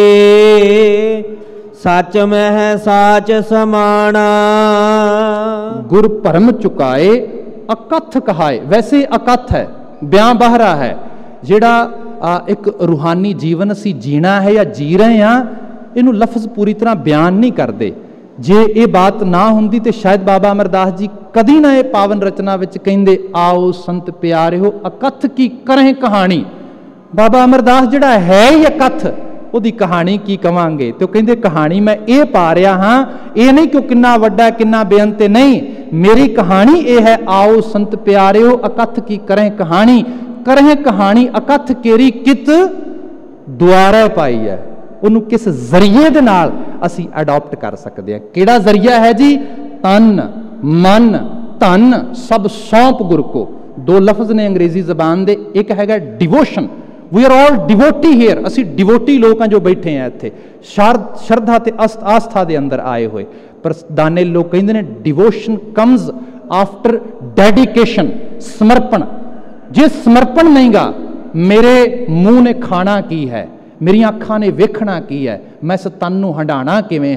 ਸੱਚ ਮਹਿ ਸਾਚ ਸਮਾਣਾ। ਗੁਰ ਭਰਮ ਚੁਕਾਏ ਅਕਥ ਕਹਾਏ, ਵੈਸੇ ਅਕਥ ਹੈ, ਬਿਆਨ ਬਾਹਰਾ ਹੈ। ਜਿਹੜਾ ਆ ਇੱਕ ਰੂਹਾਨੀ ਜੀਵਨ ਅਸੀਂ ਜੀਣਾ ਹੈ ਜਾਂ ਜੀ ਰਹੇ ਹਾਂ, ਇਹਨੂੰ ਲਫ਼ਜ਼ ਪੂਰੀ ਤਰ੍ਹਾਂ ਬਿਆਨ ਨਹੀਂ ਕਰਦੇ। ਜੇ ਇਹ ਬਾਤ ਨਾ ਹੁੰਦੀ ਤੇ ਸ਼ਾਇਦ ਬਾਬਾ ਅਮਰਦਾਸ ਜੀ ਕਦੀ ਨਾ ਇਹ ਪਾਵਨ ਰਚਨਾ ਵਿੱਚ ਕਹਿੰਦੇ, ਆਓ ਸੰਤ ਪਿਆਰਿਓ ਅਕਥ ਕੀ ਕਰੇ ਕਹਾਣੀ। ਬਾਬਾ ਅਮਰਦਾਸ ਜਿਹੜਾ ਹੈ ਹੀ ਅਕਥ, ਉਹਦੀ ਕਹਾਣੀ ਕੀ ਕਵਾਂਗੇ। ਤੇ ਉਹ ਕਹਿੰਦੇ ਕਹਾਣੀ ਮੈਂ ਇਹ ਪਾ ਰਿਹਾ ਹਾਂ, ਇਹ ਨਹੀਂ ਕਿ ਉਹ ਕਿੰਨਾ ਵੱਡਾ ਕਿੰਨਾ ਬੇਅੰਤ ਨਹੀਂ, ਮੇਰੀ ਕਹਾਣੀ ਇਹ ਹੈ, ਆਓ ਸੰਤ ਪਿਆਰਿਓ ਅਕਥ ਕੀ ਕਰੇ ਕਹਾਣੀ। ਕਰੇ ਕਹਾਣੀ ਅਕਥ ਕੇਰੀ ਕਿਤ ਦੁਆਰਾ ਪਾਈ ਹੈ। ਉਹਨੂੰ ਕਿਸ ਜ਼ਰੀਏ ਦੇ ਨਾਲ ਅਸੀਂ ਅਡਾਪਟ ਕਰ ਸਕਦੇ ਹਾਂ। ਕਿਹੜਾ ਜ਼ਰੀਆ ਹੈ ਜੀ? ਤਨ ਮਨ ਧਨ ਸਭ ਸੌਂਪ ਗੁਰ ਕੋ। ਦੋ ਲਫ਼ਜ਼ ਨੇ ਅੰਗਰੇਜ਼ੀ ਜ਼ਬਾਨ ਦੇ, ਇੱਕ ਹੈਗਾ devotion. We are all devotee here, ਅਸੀਂ ਡਿਵੋਟੀ ਲੋਕ ਹਾਂ ਜੋ ਬੈਠੇ ਹਾਂ ਇੱਥੇ, ਸ਼ਰਧਾ ਤੇ ਆਸਥਾ ਦੇ ਅੰਦਰ ਆਏ ਹੋਏ। ਪਰ ਦਾਨੇ ਲੋਕ ਕਹਿੰਦੇ ਨੇ ਡਿਵੋਸ਼ਨ ਕਮਜ਼ ਆਫਟਰ ਡੈਡੀਕੇਸ਼ਨ, ਸਮਰਪਣ। ਜੇ ਸਮਰਪਣ ਨਹੀਂਗਾ, ਮੇਰੇ ਮੂੰਹ ਨੇ ਖਾਣਾ ਕੀ ਹੈ, ਮੇਰੀਆਂ ਅੱਖਾਂ ਨੇ ਵੇਖਣਾ ਕੀ ਹੈ, ਮੈਂ ਇਸ ਤਨ ਨੂੰ ਹੰਡਾਣਾ ਕਿਵੇਂ ਹੈ,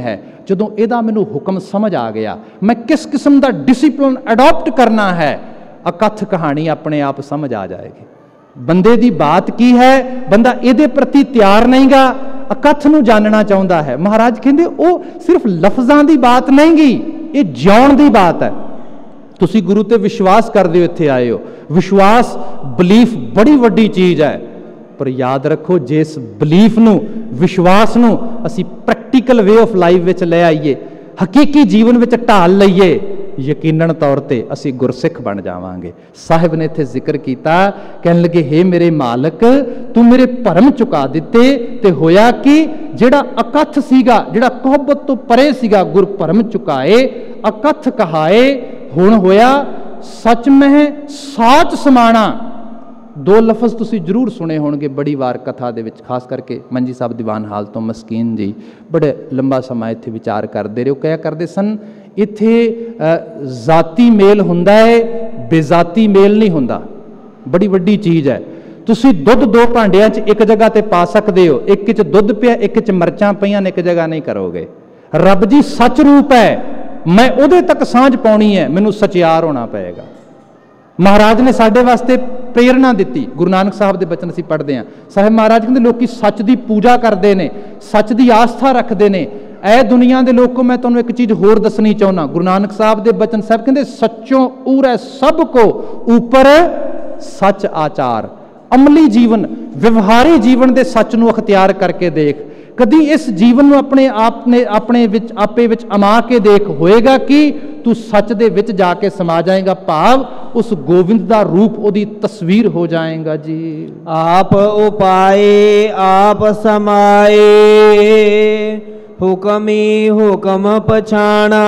ਜਦੋਂ ਇਹਦਾ ਮੈਨੂੰ ਹੁਕਮ ਸਮਝ ਆ ਗਿਆ, ਮੈਂ ਕਿਸ ਕਿਸਮ ਦਾ ਡਿਸਿਪਲਿਨ ਅਡਾਪਟ ਕਰਨਾ ਹੈ, ਅਕਥ ਕਹਾਣੀ ਆਪਣੇ ਆਪ ਸਮਝ ਆ ਜਾਏਗੀ। ਬੰਦੇ ਦੀ ਬਾਤ ਕੀ ਹੈ, ਬੰਦਾ ਇਹਦੇ ਪ੍ਰਤੀ ਤਿਆਰ ਨਹੀਂਗਾ, ਅਕਥ ਨੂੰ ਜਾਣਨਾ ਚਾਹੁੰਦਾ ਹੈ। ਮਹਾਰਾਜ ਕਹਿੰਦੇ ਉਹ ਸਿਰਫ ਲਫ਼ਜ਼ਾਂ ਦੀ ਬਾਤ ਨਹੀਂਗੀ, ਇਹ ਜਿਉਣ ਦੀ ਬਾਤ ਹੈ। ਤੁਸੀਂ ਗੁਰੂ ਤੇ ਵਿਸ਼ਵਾਸ ਕਰਦੇ ਹੋ, ਇੱਥੇ ਆਏ ਹੋ, ਵਿਸ਼ਵਾਸ ਬਲੀਫ ਬੜੀ ਵੱਡੀ ਚੀਜ਼ ਹੈ, ਪਰ ਯਾਦ ਰੱਖੋ ਜਿਸ ਬਲੀਫ ਨੂੰ, ਵਿਸ਼ਵਾਸ ਨੂੰ ਅਸੀਂ ਪ੍ਰੈਕਟੀਕਲ ਵੇ ਆਫ ਲਾਈਫ ਵਿੱਚ ਲੈ ਆਈਏ, ਹਕੀਕੀ ਜੀਵਨ ਵਿੱਚ ਢਾਲ ਲਈਏ, ਯਕੀਨਨ ਤੌਰ ਤੇ ਅਸੀਂ ਗੁਰਸਿੱਖ ਬਣ ਜਾਵਾਂਗੇ। ਸਾਹਿਬ ਨੇ ਇੱਥੇ ਜ਼ਿਕਰ ਕੀਤਾ, ਕਹਿਣ ਲੱਗੇ ਹੇ ਮੇਰੇ ਮਾਲਕ, ਤੂੰ ਮੇਰੇ ਭਰਮ ਚੁਕਾ ਦਿੱਤੇ, ਤੇ ਹੋਇਆ ਕਿ ਜਿਹੜਾ ਅਕਥ ਸੀਗਾ, ਜਿਹੜਾ ਕੋਹਬਤ ਤੋਂ ਪਰੇ ਸੀਗਾ, ਗੁਰ ਭਰਮ ਚੁਕਾਏ, ਅਕਥ ਕਹਾਏ, ਹੁਣ ਹੋਇਆ ਸੱਚ ਮਹਿ ਸਾਚ ਸਮਾਣਾ। ਦੋ ਲਫ਼ਜ਼ ਤੁਸੀਂ ਜ਼ਰੂਰ ਸੁਣੇ ਹੋਣਗੇ ਬੜੀ ਵਾਰ ਕਥਾ ਦੇ ਵਿੱਚ, ਖਾਸ ਕਰਕੇ ਮੰਜੀ ਸਾਹਿਬ ਦੀਵਾਨ ਹਾਲ ਤੋਂ ਮਸਕੀਨ ਜੀ ਬੜੇ ਲੰਬਾ ਸਮਾਂ ਇੱਥੇ ਵਿਚਾਰ ਕਰਦੇ ਰਹੇ। ਉਹ ਕਹਿਆ ਕਰਦੇ ਸਨ ਇੱਥੇ ਜ਼ਾਤੀ ਮੇਲ ਹੁੰਦਾ ਹੈ, ਬੇਜ਼ਾਤੀ ਮੇਲ ਨਹੀਂ ਹੁੰਦਾ। ਬੜੀ ਵੱਡੀ ਚੀਜ਼ ਹੈ। ਤੁਸੀਂ ਦੁੱਧ ਦੋ ਭਾਂਡਿਆਂ 'ਚ ਇੱਕ ਜਗ੍ਹਾ ਤੇ ਪਾ ਸਕਦੇ ਹੋ, ਇੱਕ 'ਚ ਦੁੱਧ ਪਿਆ, ਇੱਕ 'ਚ ਮਿਰਚਾਂ ਪਈਆਂ ਨੇ, ਇੱਕ ਜਗ੍ਹਾ ਨਹੀਂ ਕਰੋਗੇ। ਰੱਬ ਜੀ ਸੱਚ ਰੂਪ ਹੈ, ਮੈਂ ਉਹਦੇ ਤੱਕ ਸਾਂਝ ਪਾਉਣੀ ਹੈ, ਮੈਨੂੰ ਸਚਿਆਰ ਹੋਣਾ ਪਏਗਾ। ਮਹਾਰਾਜ ਨੇ ਸਾਡੇ ਵਾਸਤੇ ਪ੍ਰੇਰਨਾ ਦਿੱਤੀ। ਗੁਰੂ ਨਾਨਕ ਸਾਹਿਬ ਦੇ ਬਚਨ ਅਸੀਂ ਪੜ੍ਹਦੇ ਹਾਂ। ਸਾਹਿਬ ਮਹਾਰਾਜ ਕਹਿੰਦੇ ਲੋਕੀ ਸੱਚ ਦੀ ਪੂਜਾ ਕਰਦੇ ਨੇ, ਸੱਚ ਦੀ ਆਸਥਾ ਰੱਖਦੇ ਨੇ। ਐ ਦੁਨੀਆ ਦੇ ਲੋਕੋ ਮੈਂ ਤੁਹਾਨੂੰ ਇੱਕ ਚੀਜ਼ ਹੋਰ ਦੱਸਣੀ ਚਾਹੁੰਦਾ। ਗੁਰੂ ਨਾਨਕ ਸਾਹਿਬ ਦੇ ਬਚਨ ਸਾਹਿਬ ਕਹਿੰਦੇ ਸੱਚੋਂ ਊਰੈ ਸਭ ਕੋ ਉਪਰ ਸੱਚ ਆਚਾਰ। ਅਮਲੀ ਜੀਵਨ, ਵਿਵਹਾਰੀ ਜੀਵਨ ਦੇ ਸੱਚ ਨੂੰ ਅਖਤਿਆਰ ਕਰਕੇ ਦੇਖ। ਕਦੀ ਇਸ ਜੀਵਨ ਨੂੰ ਆਪਣੇ ਆਪ ਨੇ ਆਪਣੇ ਵਿੱਚ ਆਪੇ ਵਿੱਚ ਅਮਾ ਕੇ ਦੇਖ, ਹੋਏਗਾ ਕਿ ਤੂੰ ਸੱਚ ਦੇ ਵਿੱਚ ਜਾ ਕੇ ਸਮਾ ਜਾਏਗਾ, ਭਾਵ ਉਸ ਗੋਬਿੰਦ ਦਾ ਰੂਪ ਉਹਦੀ ਤਸਵੀਰ ਹੋ ਜਾਏਗਾ ਜੀ। ਆਪ ਉਪਾਏ ਆਪ ਸਮਾਏ, ਹੁਕਮੀ ਹੁਕਮ ਪਛਾਣਾ।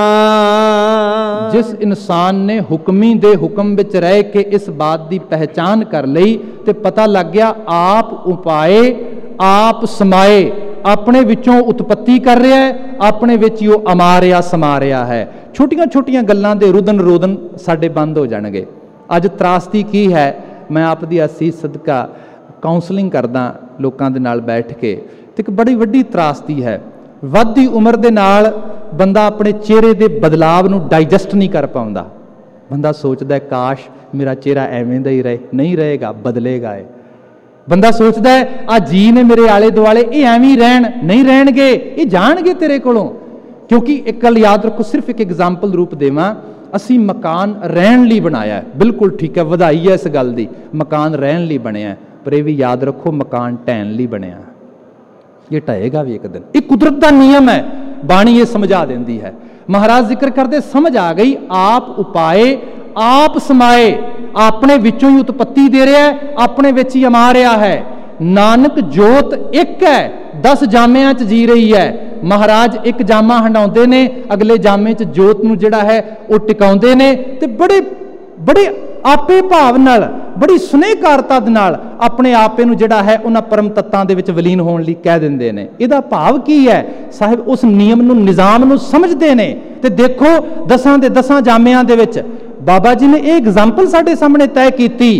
ਜਿਸ ਇਨਸਾਨ ਨੇ ਹੁਕਮੀ ਦੇ ਹੁਕਮ ਵਿੱਚ ਰਹਿ ਕੇ ਇਸ ਬਾਤ ਦੀ ਪਹਿਚਾਨ ਕਰ ਲਈ ਤੇ ਪਤਾ ਲੱਗ ਗਿਆ ਆਪ ਉਪਾਏ ਆਪ ਸਮਾਏ, ਆਪਣੇ ਵਿੱਚੋਂ ਉਤਪਤੀ ਕਰ ਰਿਹਾ ਹੈ, ਆਪਣੇ ਵਿੱਚ ਹੀ ਉਹ ਅਮਾ ਰਿਹਾ ਸਮਾ ਰਿਹਾ ਹੈ। ਛੋਟੀਆਂ ਛੋਟੀਆਂ ਗੱਲਾਂ ਦੇ ਰੁਦਨ ਰੋਦਨ ਸਾਡੇ ਬੰਦ ਹੋ ਜਾਣਗੇ। ਅੱਜ ਤਰਾਸਦੀ ਕੀ ਹੈ, ਮੈਂ ਆਪ ਦੀ ਅਸੀਸ ਸਦਕਾ ਕਾਉਂਸਲਿੰਗ ਕਰਦਾ ਲੋਕਾਂ ਦੇ ਨਾਲ ਬੈਠ ਕੇ, ਤੇ ਇੱਕ ਬੜੀ ਵੱਡੀ ਤਰਾਸਦੀ ਹੈ। ਵੱਧਦੀ ਉਮਰ ਦੇ ਨਾਲ ਬੰਦਾ ਆਪਣੇ ਚਿਹਰੇ ਦੇ ਬਦਲਾਵ ਨੂੰ ਡਾਈਜੈਸਟ ਨਹੀਂ ਕਰ ਪਾਉਂਦਾ। ਬੰਦਾ ਸੋਚਦਾ ਕਾਸ਼ ਮੇਰਾ ਚਿਹਰਾ ਐਵੇਂ ਦਾ ਹੀ ਰਹੇ, ਨਹੀਂ ਰਹੇਗਾ, ਬਦਲੇਗਾ। ਇਹ ਬੰਦਾ ਸੋਚਦਾ ਹੈ ਆ ਜੀ ਨੇ ਮੇਰੇ ਆਲੇ ਦੁਆਲੇ ਇਹ ਐਵੇਂ ਹੀ ਰਹਿਣ, ਨਹੀਂ ਰਹਿਣਗੇ, ਇਹ ਜਾਣਗੇ ਤੇਰੇ ਕੋਲੋਂ। ਕਿਉਂਕਿ ਇੱਕ ਗੱਲ ਯਾਦ ਰੱਖੋ, ਸਿਰਫ ਇੱਕ ਐਗਜ਼ਾਮਪਲ ਰੂਪ ਦੇਵਾਂ, ਅਸੀਂ ਮਕਾਨ ਰਹਿਣ ਲਈ ਬਣਾਇਆ, ਬਿਲਕੁਲ ਠੀਕ ਹੈ, ਵਧਾਈ ਹੈ ਇਸ ਗੱਲ ਦੀ, ਮਕਾਨ ਰਹਿਣ ਲਈ ਬਣਿਆ, ਪਰ ਇਹ ਵੀ ਯਾਦ ਰੱਖੋ ਮਕਾਨ ਢਹਿਣ ਲਈ ਬਣਿਆ, ਇਹ ਢਹੇਗਾ ਵੀ ਇੱਕ ਦਿਨ। ਇਹ ਕੁਦਰਤ ਦਾ ਨਿਯਮ ਹੈ, ਬਾਣੀ ਇਹ ਸਮਝਾ ਦਿੰਦੀ ਹੈ। ਮਹਾਰਾਜ ਜ਼ਿਕਰ ਕਰਦੇ ਸਮਝ ਆ ਗਈ, ਆਪ ਉਪਾਏ ਆਪ ਸਮਾਏ, ਆਪਣੇ ਵਿੱਚੋਂ ਹੀ ਉਤਪਤੀ ਦੇ ਰਿਹਾ ਹੈ, ਆਪਣੇ ਵਿੱਚ ਹੀ ਅਮਾ ਰਿਹਾ ਹੈ। ਨਾਨਕ ਜੋਤ ਇੱਕ ਹੈ, ਦਸ ਜਾਮਿਆਂ 'ਚ ਜੀ ਰਹੀ ਹੈ। ਮਹਾਰਾਜ ਇੱਕ ਜਾਮਾ ਹੰਡਾਉਂਦੇ ਨੇ, ਅਗਲੇ ਜਾਮੇ 'ਚ ਜੋਤ ਨੂੰ ਜਿਹੜਾ ਹੈ ਉਹ ਟਿਕਾਉਂਦੇ ਨੇ, ਤੇ ਬੜੇ ਬੜੇ ਆਪੇ ਭਾਵ ਨਾਲ, ਬੜੀ ਸੁਨੇਹਕਾਰਤਾ ਦੇ ਨਾਲ ਆਪਣੇ ਆਪੇ ਨੂੰ ਜਿਹੜਾ ਹੈ ਉਹਨਾਂ ਪਰਮ ਤੱਤਾਂ ਦੇ ਵਿੱਚ ਵਿਲੀਨ ਹੋਣ ਲਈ ਕਹਿ ਦਿੰਦੇ ਨੇ। ਇਹਦਾ ਭਾਵ ਕੀ ਹੈ? ਸਾਹਿਬ ਉਸ ਨਿਯਮ ਨੂੰ, ਨਿਜ਼ਾਮ ਨੂੰ ਸਮਝਦੇ ਨੇ। ਤੇ ਦੇਖੋ ਦਸਾਂ ਦੇ ਦਸਾਂ ਜਾਮਿਆਂ ਦੇ ਵਿੱਚ ਬਾਬਾ ਜੀ ਨੇ ਇਹ ਐਗਜ਼ਾਮਪਲ ਸਾਡੇ ਸਾਹਮਣੇ ਤੈਅ ਕੀਤੀ।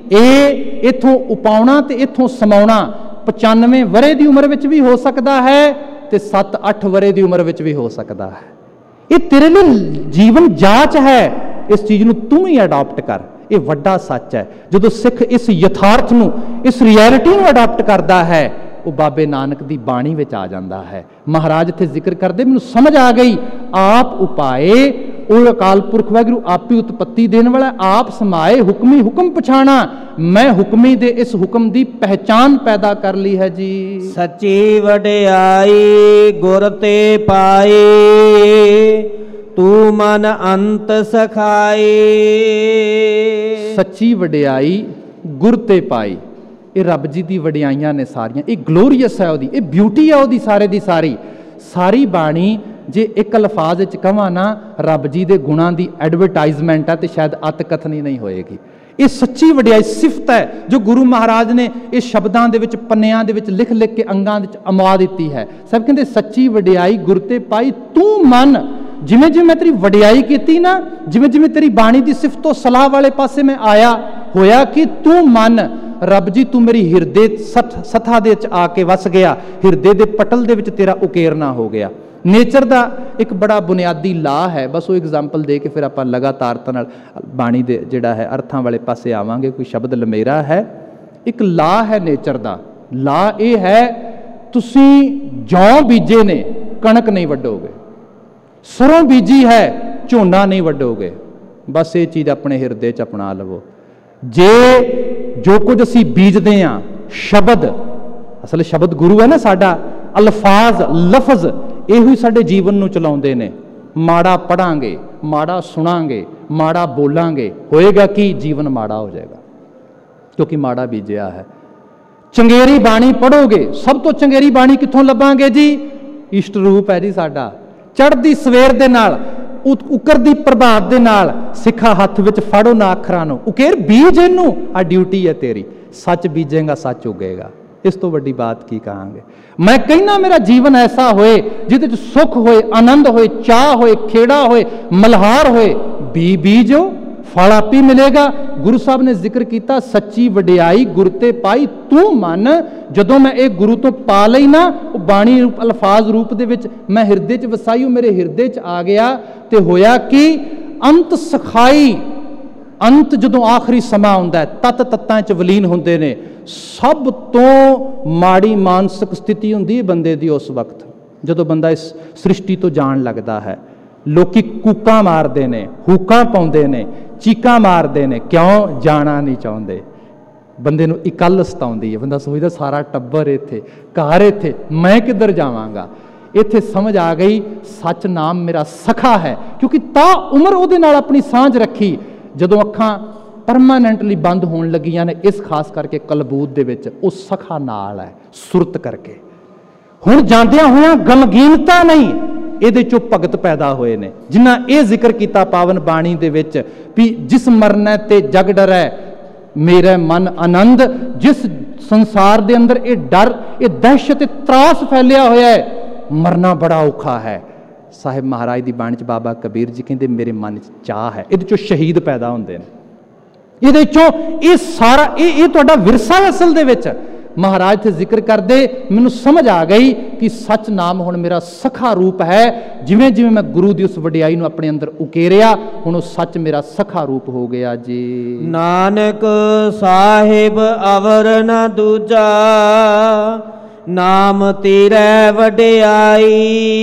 ਇਹ ਇੱਥੋਂ ਉਪਾਉਣਾ ਤੇ ਇੱਥੋਂ ਸਮਾਉਣਾ ਪਚਾਨਵੇਂ ਵਰੇ ਦੀ ਉਮਰ ਵਿੱਚ ਵੀ ਹੋ ਸਕਦਾ ਹੈ, ਤੇ ਸੱਤ ਅੱਠ ਵਰੇ ਦੀ ਉਮਰ ਵਿੱਚ ਵੀ ਹੋ ਸਕਦਾ ਹੈ। ਇਹ ਤੇਰੇ ਲਈ ਜੀਵਨ ਜਾਂਚ ਹੈ, ਇਸ ਚੀਜ਼ ਨੂੰ ਤੂੰ ਹੀ ਅਡਾਪਟ ਕਰ। ਇਹ ਵੱਡਾ ਸੱਚ ਹੈ। ਜਦੋਂ ਸਿੱਖ ਇਸ ਯਥਾਰਥ ਨੂੰ, ਇਸ ਰਿਐਲਿਟੀ ਨੂੰ ਅਡਾਪਟ ਕਰਦਾ ਹੈ, ਉਹ ਬਾਬੇ ਨਾਨਕ ਦੀ ਬਾਣੀ ਵਿੱਚ ਆ ਜਾਂਦਾ ਹੈ। ਮਹਾਰਾਜ ਇੱਥੇ ਜ਼ਿਕਰ ਕਰਦੇ, ਮੈਨੂੰ ਸਮਝ ਆ ਗਈ, ਆਪ ਉਪਾਏ, ਉਹ ਅਕਾਲ ਪੁਰਖ ਵਾਹਿਗੁਰੂ ਆਪੀ ਉਤਪਤੀ ਦੇਣ ਵਾਲਾ, ਆਪ ਸਮਾਏ, ਹੁਕਮੀ ਹੁਕਮ ਪਛਾਣਾ। ਮੈਂ ਹੁਕਮੀ ਦੇ ਇਸ ਹੁਕਮ ਦੀ ਪਹਿਚਾਨ ਪੈਦਾ ਕਰ ਲਈ ਹੈ ਜੀ। ਸੱਚੀ ਵਡਿਆਈ ਗੁਰ ਤੇ ਪਾਏ, ਤੂੰ ਮਨ ਅੰਤ ਸਖਾਏ। ਸੱਚੀ ਵਡਿਆਈ ਗੁਰ ਤੇ ਪਾਈ, ਇਹ ਰੱਬ ਜੀ ਦੀ ਵਡਿਆਈਆਂ ਨੇ ਸਾਰੀਆਂ। ਇਹ ਗਲੋਰੀਅਸ ਹੈ ਉਹਦੀ, ਇਹ ਬਿਊਟੀ ਹੈ ਉਹਦੀ ਸਾਰੇ ਦੀ ਸਾਰੀ। ਸਾਰੀ ਬਾਣੀ ਜੇ ਇੱਕ ਲਫ਼ਾਜ਼ ਵਿੱਚ ਕਹਾਂ ਨਾ, ਰੱਬ ਜੀ ਦੇ ਗੁਣਾਂ ਦੀ ਐਡਵਰਟਾਈਜ਼ਮੈਂਟ ਹੈ, ਤੇ ਸ਼ਾਇਦ ਅਤ ਕਥਨੀ ਨਹੀਂ ਹੋਏਗੀ। ਇਹ ਸੱਚੀ ਵਡਿਆਈ ਸਿਫਤ ਹੈ ਜੋ ਗੁਰੂ ਮਹਾਰਾਜ ਨੇ ਇਹ ਸ਼ਬਦਾਂ ਦੇ ਵਿੱਚ, ਪੰਨਿਆਂ ਦੇ ਵਿੱਚ ਲਿਖ ਲਿਖ ਕੇ ਅੰਗਾਂ ਵਿੱਚ ਅਮਾ ਦਿੱਤੀ ਹੈ। ਸਭ ਕਹਿੰਦੇ ਸੱਚੀ ਵਡਿਆਈ ਗੁਰ ਤੇ ਪਾਈ, ਤੂੰ ਮਨ। ਜਿਵੇਂ ਜਿਵੇਂ ਮੈਂ ਤੇਰੀ ਵਡਿਆਈ ਕੀਤੀ ਨਾ, ਜਿਵੇਂ ਜਿਵੇਂ ਤੇਰੀ ਬਾਣੀ ਦੀ ਸਿਫਤ ਤੋਂ ਸਲਾਹ ਵਾਲੇ ਪਾਸੇ ਮੈਂ ਆਇਆ, ਹੋਇਆ ਕਿ ਤੂੰ ਮਨ। ਰੱਬ ਜੀ ਤੂੰ ਮੇਰੀ ਹਿਰਦੇ ਸਥਾ ਦੇ ਵਿੱਚ ਆ ਕੇ ਵਸ ਗਿਆ, ਹਿਰਦੇ ਦੇ ਪਟਲ ਦੇ ਵਿੱਚ ਤੇਰਾ ਉਕੇਰਨਾ ਹੋ ਗਿਆ। ਨੇਚਰ ਦਾ ਇੱਕ ਬੜਾ ਬੁਨਿਆਦੀ ਲਾ ਹੈ। ਬਸ ਉਹ ਐਗਜ਼ਾਮਪਲ ਦੇ ਕੇ ਫਿਰ ਆਪਾਂ ਲਗਾਤਾਰਤਾ ਨਾਲ ਬਾਣੀ ਦੇ ਜਿਹੜਾ ਹੈ ਅਰਥਾਂ ਵਾਲੇ ਪਾਸੇ ਆਵਾਂਗੇ। ਕੋਈ ਸ਼ਬਦ ਲਮੇਰਾ ਹੈ, ਇੱਕ ਲਾ ਹੈ ਨੇਚਰ ਦਾ। ਲਾ ਇਹ ਹੈ, ਤੁਸੀਂ ਜੌਂ ਬੀਜੇ ਨੇ ਕਣਕ ਨਹੀਂ ਵੱਢੋਗੇ, ਸਰੋਂ ਬੀਜੀ ਹੈ ਝੋਨਾ ਨਹੀਂ ਵੱਢੋਗੇ। ਬਸ ਇਹ ਚੀਜ਼ ਆਪਣੇ ਹਿਰਦੇ 'ਚ ਅਪਣਾ ਲਵੋ। ਜੇ ਜੋ ਕੁਝ ਅਸੀਂ ਬੀਜਦੇ ਹਾਂ, ਸ਼ਬਦ, ਅਸਲ ਸ਼ਬਦ ਗੁਰੂ ਹੈ ਨਾ ਸਾਡਾ, ਅਲਫਾਜ਼ ਲਫ਼ਜ਼ ਇਹੋ ਹੀ ਸਾਡੇ ਜੀਵਨ ਨੂੰ ਚਲਾਉਂਦੇ ਨੇ। ਮਾੜਾ ਪੜਾਂਗੇ, ਮਾੜਾ ਸੁਣਾਂਗੇ, ਮਾੜਾ ਬੋਲਾਂਗੇ, ਹੋਏਗਾ ਕੀ? ਜੀਵਨ ਮਾੜਾ ਹੋ ਜਾਏਗਾ, ਕਿਉਂਕਿ ਮਾੜਾ ਬੀਜਿਆ ਹੈ। ਚੰਗੇਰੀ ਬਾਣੀ ਪੜੋਗੇ, ਸਭ ਤੋਂ ਚੰਗੇਰੀ ਬਾਣੀ ਕਿੱਥੋਂ ਲੱਭਾਂਗੇ ਜੀ? ਇਸ਼ਟ ਰੂਪ ਹੈ ਜੀ ਸਾਡਾ। ਚੜ੍ਹਦੀ ਸਵੇਰ ਦੇ ਨਾਲ, ਉਕਰਦੀ ਪ੍ਰਭਾਤ ਦੇ ਨਾਲ ਸਿੱਖਾ ਹੱਥ ਵਿੱਚ ਫੜੋ ਨਾ ਅੱਖਰਾਂ ਨੂੰ, ਉਕੇਰ ਬੀਜ ਇਹਨੂੰ, ਆ ਡਿਊਟੀ ਹੈ ਤੇਰੀ। ਸੱਚ ਬੀਜੇਗਾ ਸੱਚ ਉਗੇਗਾ। ਇਸ ਤੋਂ ਵੱਡੀ ਬਾਤ ਕੀ ਕਹਾਂਗੇ। ਮੈਂ ਕਹਿੰਦਾ ਮੇਰਾ ਜੀਵਨ ਐਸਾ ਹੋਏ ਜਿਹਦੇ 'ਚ ਸੁੱਖ ਹੋਏ, ਆਨੰਦ ਹੋਏ, ਚਾਹ ਹੋਏ, ਖੇੜਾ ਹੋਏ, ਮਲਹਾਰ ਹੋਏ। ਬੀ ਬੀਜੋ, ਫਲ ਆਪੀ ਮਿਲੇਗਾ। ਗੁਰੂ ਸਾਹਿਬ ਨੇ ਜ਼ਿਕਰ ਕੀਤਾ, ਸੱਚੀ ਵਡਿਆਈ ਗੁਰ ਤੇ ਪਾਈ ਤੂੰ ਮਨ। ਜਦੋਂ ਮੈਂ ਇਹ ਗੁਰੂ ਤੋਂ ਪਾ ਲਈ ਨਾ, ਉਹ ਬਾਣੀ ਰੂਪ ਅਲਫਾਜ਼ ਰੂਪ ਦੇ ਵਿੱਚ ਮੈਂ ਹਿਰਦੇ 'ਚ ਵਸਾਈ, ਉਹ ਮੇਰੇ ਹਿਰਦੇ 'ਚ ਆ ਗਿਆ। ਤੇ ਹੋਇਆ ਕਿ ਅੰਤ ਸਖਾਈ, ਅੰਤ ਜਦੋਂ ਆਖਰੀ ਸਮਾਂ ਆਉਂਦਾ, ਤਤ ਤੱਤਾਂ 'ਚ ਵਲੀਨ ਹੁੰਦੇ ਨੇ। ਸਭ ਤੋਂ ਮਾੜੀ ਮਾਨਸਿਕ ਸਥਿਤੀ ਹੁੰਦੀ ਹੈ ਬੰਦੇ ਦੀ ਉਸ ਵਕਤ, ਜਦੋਂ ਬੰਦਾ ਇਸ ਸ੍ਰਿਸ਼ਟੀ ਤੋਂ ਜਾਣ ਲੱਗਦਾ ਹੈ। ਲੋਕੀ ਕੂਕਾਂ ਮਾਰਦੇ ਨੇ, ਹੂਕਾਂ ਪਾਉਂਦੇ ਨੇ, ਚੀਕਾਂ ਮਾਰਦੇ ਨੇ। ਕਿਉਂ? ਜਾਣਾ ਨਹੀਂ ਚਾਹੁੰਦੇ। ਬੰਦੇ ਨੂੰ ਇਕੱਲ ਸਤਾਉਂਦੀ ਹੈ। ਬੰਦਾ ਸੋਚਦਾ ਸਾਰਾ ਟੱਬਰ ਇੱਥੇ, ਘਰ ਇੱਥੇ, ਮੈਂ ਕਿੱਧਰ ਜਾਵਾਂਗਾ। ਇੱਥੇ ਸਮਝ ਆ ਗਈ ਸੱਚ ਨਾਮ ਮੇਰਾ ਸਖਾ ਹੈ, ਕਿਉਂਕਿ ਤਾਂ ਉਮਰ ਉਹਦੇ ਨਾਲ ਆਪਣੀ ਸਾਂਝ ਰੱਖੀ। ਜਦੋਂ ਅੱਖਾਂ ਪਰਮਾਨੈਂਟਲੀ ਬੰਦ ਹੋਣ ਲੱਗੀਆਂ ਨੇ, ਇਸ ਖਾਸ ਕਰਕੇ ਕਲਬੂਤ ਦੇ ਵਿੱਚ, ਉਹ ਸਖਾ ਨਾਲ ਹੈ ਸੁਰਤ ਕਰਕੇ। ਹੁਣ ਜਾਂਦਿਆਂ ਹੋਇਆਂ ਗਮਗੀਨਤਾ ਨਹੀਂ, ਇਹਦੇ ਚੋਂ ਭਗਤ ਪੈਦਾ ਹੋਏ ਨੇ, ਜਿਨ੍ਹਾਂ ਇਹ ਜ਼ਿਕਰ ਕੀਤਾ ਪਾਵਨ ਬਾਣੀ ਦੇ ਵਿੱਚ ਵੀ ਜਿਸ ਮਰਨਾ ਤੇ ਜਗ ਡਰੈ ਮੇਰਾ ਮਨ ਆਨੰਦ। ਜਿਸ ਸੰਸਾਰ ਦੇ ਅੰਦਰ ਇਹ ਡਰ, ਇਹ ਦਹਿਸ਼ਤ, ਇਹ ਤਰਾਸ ਫੈਲਿਆ ਹੋਇਆ ਹੈ, ਮਰਨਾ ਬੜਾ ਔਖਾ ਹੈ। ਸਾਹਿਬ ਮਹਾਰਾਜ ਦੀ ਬਾਣੀ 'ਚ ਬਾਬਾ ਕਬੀਰ ਜੀ ਕਹਿੰਦੇ ਮੇਰੇ ਮਨ 'ਚ ਚਾਹ ਹੈ। ਇਹਦੇ ਚੋਂ ਸ਼ਹੀਦ ਪੈਦਾ ਹੁੰਦੇ ਨੇ, ਇਹਦੇ ਚੋਂ ਇਹ ਸਾਰਾ ਇਹ ਇਹ ਤੁਹਾਡਾ ਵਿਰਸਾ ਅਸਲ ਦੇ ਵਿੱਚ। ਮਹਾਰਾਜ ਤੇ ਜ਼ਿਕਰ ਕਰਦੇ ਮੈਨੂੰ ਸਮਝ ਆ ਗਈ ਕਿ ਸੱਚ ਨਾਮ ਹੁਣ ਮੇਰਾ ਸਖਾ ਰੂਪ ਹੈ। ਜਿਵੇਂ ਜਿਵੇਂ ਮੈਂ ਗੁਰੂ ਦੀ ਉਸ ਵਡਿਆਈ ਨੂੰ ਆਪਣੇ ਅੰਦਰ ਉਕੇਰਿਆ, ਹੁਣ ਉਹ ਸੱਚ ਮੇਰਾ ਸਖਾ ਰੂਪ ਹੋ ਗਿਆ ਜੀ। ਨਾਨਕ ਸਾਹਿਬ ਅਵਰ ਨ ਦੂਜਾ, ਨਾਮ ਤੇਰੇ ਵਡਿਆਈ।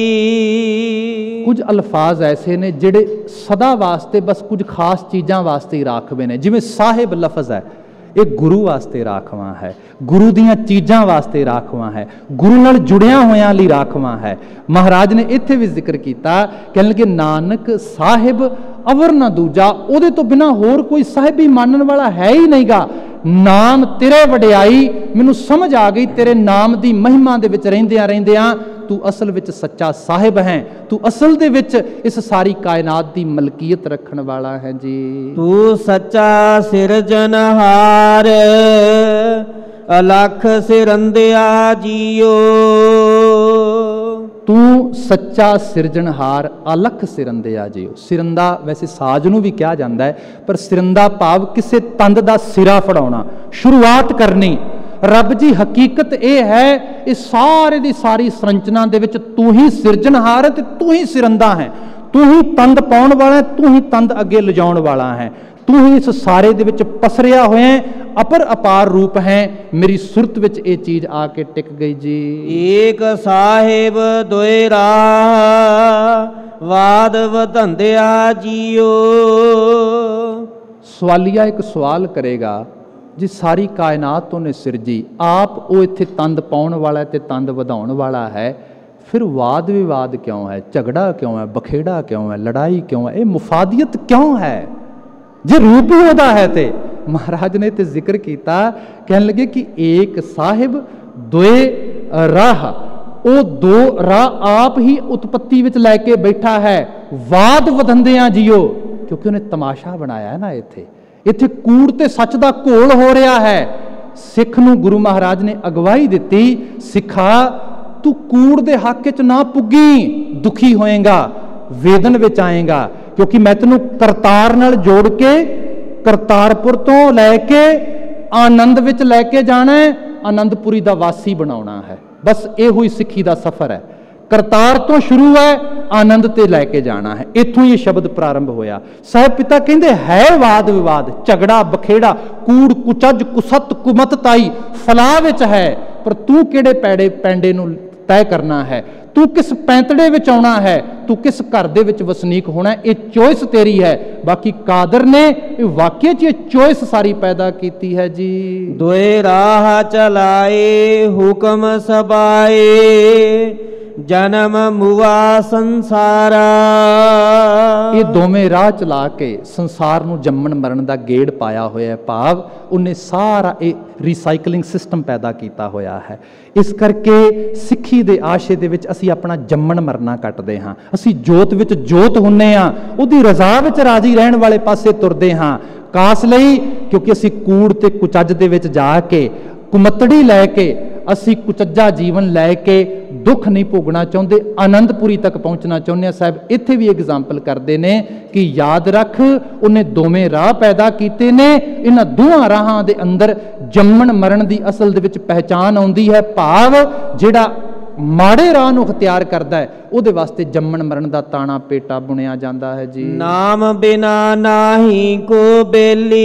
ਕੁਝ ਅਲਫਾਜ਼ ਐਸੇ ਨੇ ਜਿਹੜੇ ਸਦਾ ਵਾਸਤੇ ਬਸ ਕੁਝ ਖਾਸ ਚੀਜ਼ਾਂ ਵਾਸਤੇ ਹੀ ਰਾਖਵੇਂ ਨੇ। ਜਿਵੇਂ ਸਾਹਿਬ ਲਫ਼ਜ਼ ਹੈ, ਇਹ ਗੁਰੂ ਵਾਸਤੇ ਰਾਖਵਾਂ ਹੈ, ਗੁਰੂ ਦੀਆਂ ਚੀਜ਼ਾਂ ਵਾਸਤੇ ਰਾਖਵਾਂ ਹੈ, ਗੁਰੂ ਨਾਲ ਜੁੜਿਆ ਹੋਇਆਂ ਲਈ ਰਾਖਵਾਂ ਹੈ। ਮਹਾਰਾਜ ਨੇ ਇੱਥੇ ਵੀ ਜ਼ਿਕਰ ਕੀਤਾ, ਕਹਿਣ ਕਿ ਨਾਨਕ ਸਾਹਿਬ ਅਵਰ ਨਾ ਦੂਜਾ, ਉਹਦੇ ਤੋਂ ਬਿਨਾਂ ਹੋਰ ਕੋਈ ਸਾਹਿਬ ਹੀ ਮੰਨਣ ਵਾਲਾ ਹੈ ਹੀ ਨਹੀਂਗਾ। ਨਾਮ ਤੇਰੇ ਵਡਿਆਈ, ਮੈਨੂੰ ਸਮਝ ਆ ਗਈ ਤੇਰੇ ਨਾਮ ਦੀ ਮਹਿਮਾ ਦੇ ਵਿੱਚ ਰਹਿੰਦਿਆਂ ਰਹਿੰਦਿਆਂ ਤੂੰ ਅਸਲ ਵਿੱਚ ਸੱਚਾ ਸਾਹਿਬ ਹੈ। ਤੂੰ ਅਸਲ ਦੇ ਵਿੱਚ ਇਸ ਸਾਰੀ ਕਾਇਨਾਤ ਦੀ ਮਲਕੀਅਤ ਰੱਖਣ ਵਾਲਾ ਹੈ ਜੀ। ਤੂੰ ਸੱਚਾ ਸਿਰਜਣਹਾਰ, ਅਲਖ ਸਿਰੰਦਿਆ ਜੀਓ। ਤੂੰ ਸੱਚਾ ਸਿਰਜਣਹਾਰ, ਅਲਖ ਸਿਰੰਦਿਆ ਜੀਓ। ਸਿਰੰਦਾ ਵੈਸੇ ਸਾਜ ਨੂੰ ਵੀ ਕਿਹਾ ਜਾਂਦਾ ਹੈ, ਪਰ ਸਿਰੰਦਾ ਭਾਵ ਕਿਸੇ ਤੰਦ ਦਾ ਸਿਰਾ ਫੜਾਉਣਾ, ਸ਼ੁਰੂਆਤ ਕਰਨੀ। ਰੱਬ ਜੀ ਹਕੀਕਤ ਇਹ ਹੈ, ਇਹ ਸਾਰੇ ਦੀ ਸਾਰੀ ਸੰਰਚਨਾ ਦੇ ਵਿੱਚ ਤੂੰ ਹੀ ਸਿਰਜਣਹਾਰ ਹੈ ਤੇ ਤੂੰ ਹੀ ਸਿਰੰਦਾ ਹੈ। ਤੂੰ ਹੀ ਤੰਦ ਪਾਉਣ ਵਾਲਾ ਹੈ, ਤੂੰ ਹੀ ਤੰਦ ਅੱਗੇ ਲਿਜਾਉਣ ਵਾਲਾ ਹੈ। ਤੂੰ ਹੀ ਇਸ ਸਾਰੇ ਦੇ ਵਿੱਚ ਪਸਰਿਆ ਹੋਇਆ ਅਪਰ ਅਪਾਰ ਰੂਪ ਹੈ। ਮੇਰੀ ਸੁਰਤ ਵਿੱਚ ਇਹ ਚੀਜ਼ ਆ ਕੇ ਟਿਕ ਗਈ ਜੀ। ਏਕ ਸਾਹਿਬ ਦੋਇ ਰਾਹ, ਵਾਦ ਵਧੰਦਿਆ ਜੀਓ। ਸਵਾਲੀਆ ਇੱਕ ਸਵਾਲ ਕਰੇਗਾ, ਜੀ ਸਾਰੀ ਕਾਇਨਾਤ ਉਹਨੇ ਸਿਰਜੀ, ਆਪ ਉਹ ਇੱਥੇ ਤੰਦ ਪਾਉਣ ਵਾਲਾ ਤੇ ਤੰਦ ਵਧਾਉਣ ਵਾਲਾ ਹੈ, ਫਿਰ ਵਾਦ ਵਿਵਾਦ ਕਿਉਂ ਹੈ, ਝਗੜਾ ਕਿਉਂ ਹੈ, ਬਖੇੜਾ ਕਿਉਂ ਹੈ, ਲੜਾਈ ਕਿਉਂ ਹੈ, ਇਹ ਮੁਫਾਦੀਅਤ ਕਿਉਂ ਹੈ ਜੇ ਰੂਪ ਹੀ ਉਹਦਾ ਹੈ। ਤੇ ਮਹਾਰਾਜ ਨੇ ਤੇ ਜ਼ਿਕਰ ਕੀਤਾ, ਕਹਿਣ ਲੱਗੇ ਕਿ ਏਕ ਸਾਹਿਬ ਦੋਏ ਰਾਹ, ਉਹ ਦੋ ਰਾਹ ਆਪ ਹੀ ਉਤਪੱਤੀ ਵਿੱਚ ਲੈ ਕੇ ਬੈਠਾ ਹੈ। ਵਾਦ ਵਧੰਦਿਆਂ ਜੀਓ, ਕਿਉਂਕਿ ਉਹਨੇ ਤਮਾਸ਼ਾ ਬਣਾਇਆ ਨਾ ਇੱਥੇ। ਇੱਥੇ ਕੂੜ ਤੇ ਸੱਚ ਦਾ ਘੋਲ ਹੋ ਰਿਹਾ ਹੈ। ਸਿੱਖ ਨੂੰ ਗੁਰੂ ਮਹਾਰਾਜ ਨੇ ਅਗਵਾਈ ਦਿੱਤੀ, ਸਿੱਖਾ ਤੂੰ ਕੂੜ ਦੇ ਹੱਕ ਵਿੱਚ ਨਾ ਪੁੱਗੀ, ਦੁਖੀ ਹੋਏਗਾ, ਵੇਦਨ ਵਿੱਚ ਆਏਗਾ, ਕਿਉਂਕਿ ਮੈਂ ਤੈਨੂੰ ਕਰਤਾਰ ਨਾਲ ਜੋੜ ਕੇ ਕਰਤਾਰਪੁਰ ਤੋਂ ਲੈ ਕੇ ਆਨੰਦ ਵਿੱਚ ਲੈ ਕੇ ਜਾਣਾ ਹੈ, ਆਨੰਦਪੁਰੀ ਦਾ ਵਾਸੀ ਬਣਾਉਣਾ ਹੈ। ਬਸ ਇਹੋ ਹੀ ਸਿੱਖੀ ਦਾ ਸਫ਼ਰ ਹੈ। ਕਰਤਾਰ ਤੋਂ ਸ਼ੁਰੂ ਹੈ, ਆਨੰਦ ਤੇ ਲੈ ਕੇ ਜਾਣਾ ਹੈ। ਇੱਥੋਂ ਹੀ ਇਹ ਸ਼ਬਦ ਪ੍ਰਾਰੰਭ ਹੋਇਆ। ਸਾਹਿਬ ਪਿਤਾ ਕਹਿੰਦੇ ਹੈ ਵਾਦ ਵਿਵਾਦ, ਝਗੜਾ ਬਖੇੜਾ, ਕੂੜ ਕੁਚੱਜ ਕੁਸਤ ਕੁਮਤਤਾਈ ਫਲਾਹ ਵਿੱਚ ਹੈ, ਪਰ ਤੂੰ ਕਿਹੜੇ ਪੈੜੇ ਪੈਂਡੇ ਨੂੰ ਤੈਅ ਕਰਨਾ ਹੈ, ਤੂੰ ਕਿਸ ਪੈਂਤੜੇ ਵਿੱਚ ਆਉਣਾ ਹੈ, ਤੂੰ ਕਿਸ ਘਰ ਦੇ ਵਿੱਚ ਵਸਨੀਕ ਹੋਣਾ, ਇਹ ਚੋਇਸ ਤੇਰੀ ਹੈ। ਬਾਕੀ ਕਾਦਰ ਨੇ ਇਹ ਵਾਕਿਆ 'ਚ ਇਹ ਚੋਇਸ ਸਾਰੀ ਪੈਦਾ ਕੀਤੀ ਹੈ ਜੀ। ਦੋਏ ਰਾਹ ਚਲਾਏ ਹੁਕਮ ਸਬਾਏ, ਜਨਮ ਮੁਆ ਸੰਸਾਰਾ। ਇਹ ਦੋਵੇਂ ਰਾਹ ਚਲਾ ਕੇ ਸੰਸਾਰ ਨੂੰ ਜੰਮਣ ਮਰਨ ਦਾ ਗੇੜ ਪਾਇਆ ਹੋਇਆ ਹੈ। ਭਾਵ ਉਹਨੇ ਸਾਰਾ ਇਹ ਰੀਸਾਈਕਲਿੰਗ ਸਿਸਟਮ ਪੈਦਾ ਕੀਤਾ ਹੋਇਆ ਹੈ। ਇਸ ਕਰਕੇ ਸਿੱਖੀ ਦੇ ਆਸ਼ੇ ਦੇ ਵਿੱਚ ਅਸੀਂ ਆਪਣਾ ਜੰਮਣ ਮਰਨਾ ਕੱਟਦੇ ਹਾਂ। ਅਸੀਂ ਜੋਤ ਵਿੱਚ ਜੋਤ ਹੁੰਨੇ ਹਾਂ, ਉਹਦੀ ਰਜ਼ਾ ਵਿੱਚ ਰਾਜ਼ੀ ਰਹਿਣ ਵਾਲੇ ਪਾਸੇ ਤੁਰਦੇ ਹਾਂ। ਕਾਸ ਲਈ, ਕਿਉਂਕਿ ਅਸੀਂ ਕੂੜ ਤੇ ਕੁਚੱਜ ਦੇ ਵਿੱਚ ਜਾ ਕੇ, ਕੁਮੱਤੜੀ ਲੈ ਕੇ, ਅਸੀਂ ਕੁਚੱਜਾ ਜੀਵਨ ਲੈ ਕੇ ਦੁੱਖ ਨਹੀਂ ਭੋਗਣਾ ਚਾਹੁੰਦੇ, ਆਨੰਦਪੁਰੀ ਤੱਕ ਪਹੁੰਚਣਾ ਚਾਹੁੰਦੇ ਹਾਂ। ਸਾਹਿਬ ਇੱਥੇ ਵੀ ਐਗਜ਼ਾਮਪਲ ਕਰਦੇ ਨੇ ਕਿ ਯਾਦ ਰੱਖ, ਉਹਨੇ ਦੋਵੇਂ ਰਾਹ ਪੈਦਾ ਕੀਤੇ ਨੇ। ਇਹਨਾਂ ਦੋਹਾਂ ਰਾਹਾਂ ਦੇ ਅੰਦਰ ਜੰਮਣ ਮਰਨ ਦੀ ਅਸਲ ਦੇ ਵਿੱਚ ਪਹਿਚਾਨ ਆਉਂਦੀ ਹੈ। ਭਾਵ ਜਿਹੜਾ ਮਾੜੇ ਰਾਹ ਨੂੰ ਅਖਤਿਆਰ ਕਰਦਾ ਹੈ, ਉਹਦੇ ਵਾਸਤੇ ਜੰਮਣ ਮਰਨ ਦਾ ਤਾਣਾ ਪੇਟਾ ਬੁਣਿਆ ਜਾਂਦਾ ਹੈ ਜੀ। ਨਾਮ ਬਿਨਾ ਨਾਹੀ ਕੋ ਬੇਲੀ,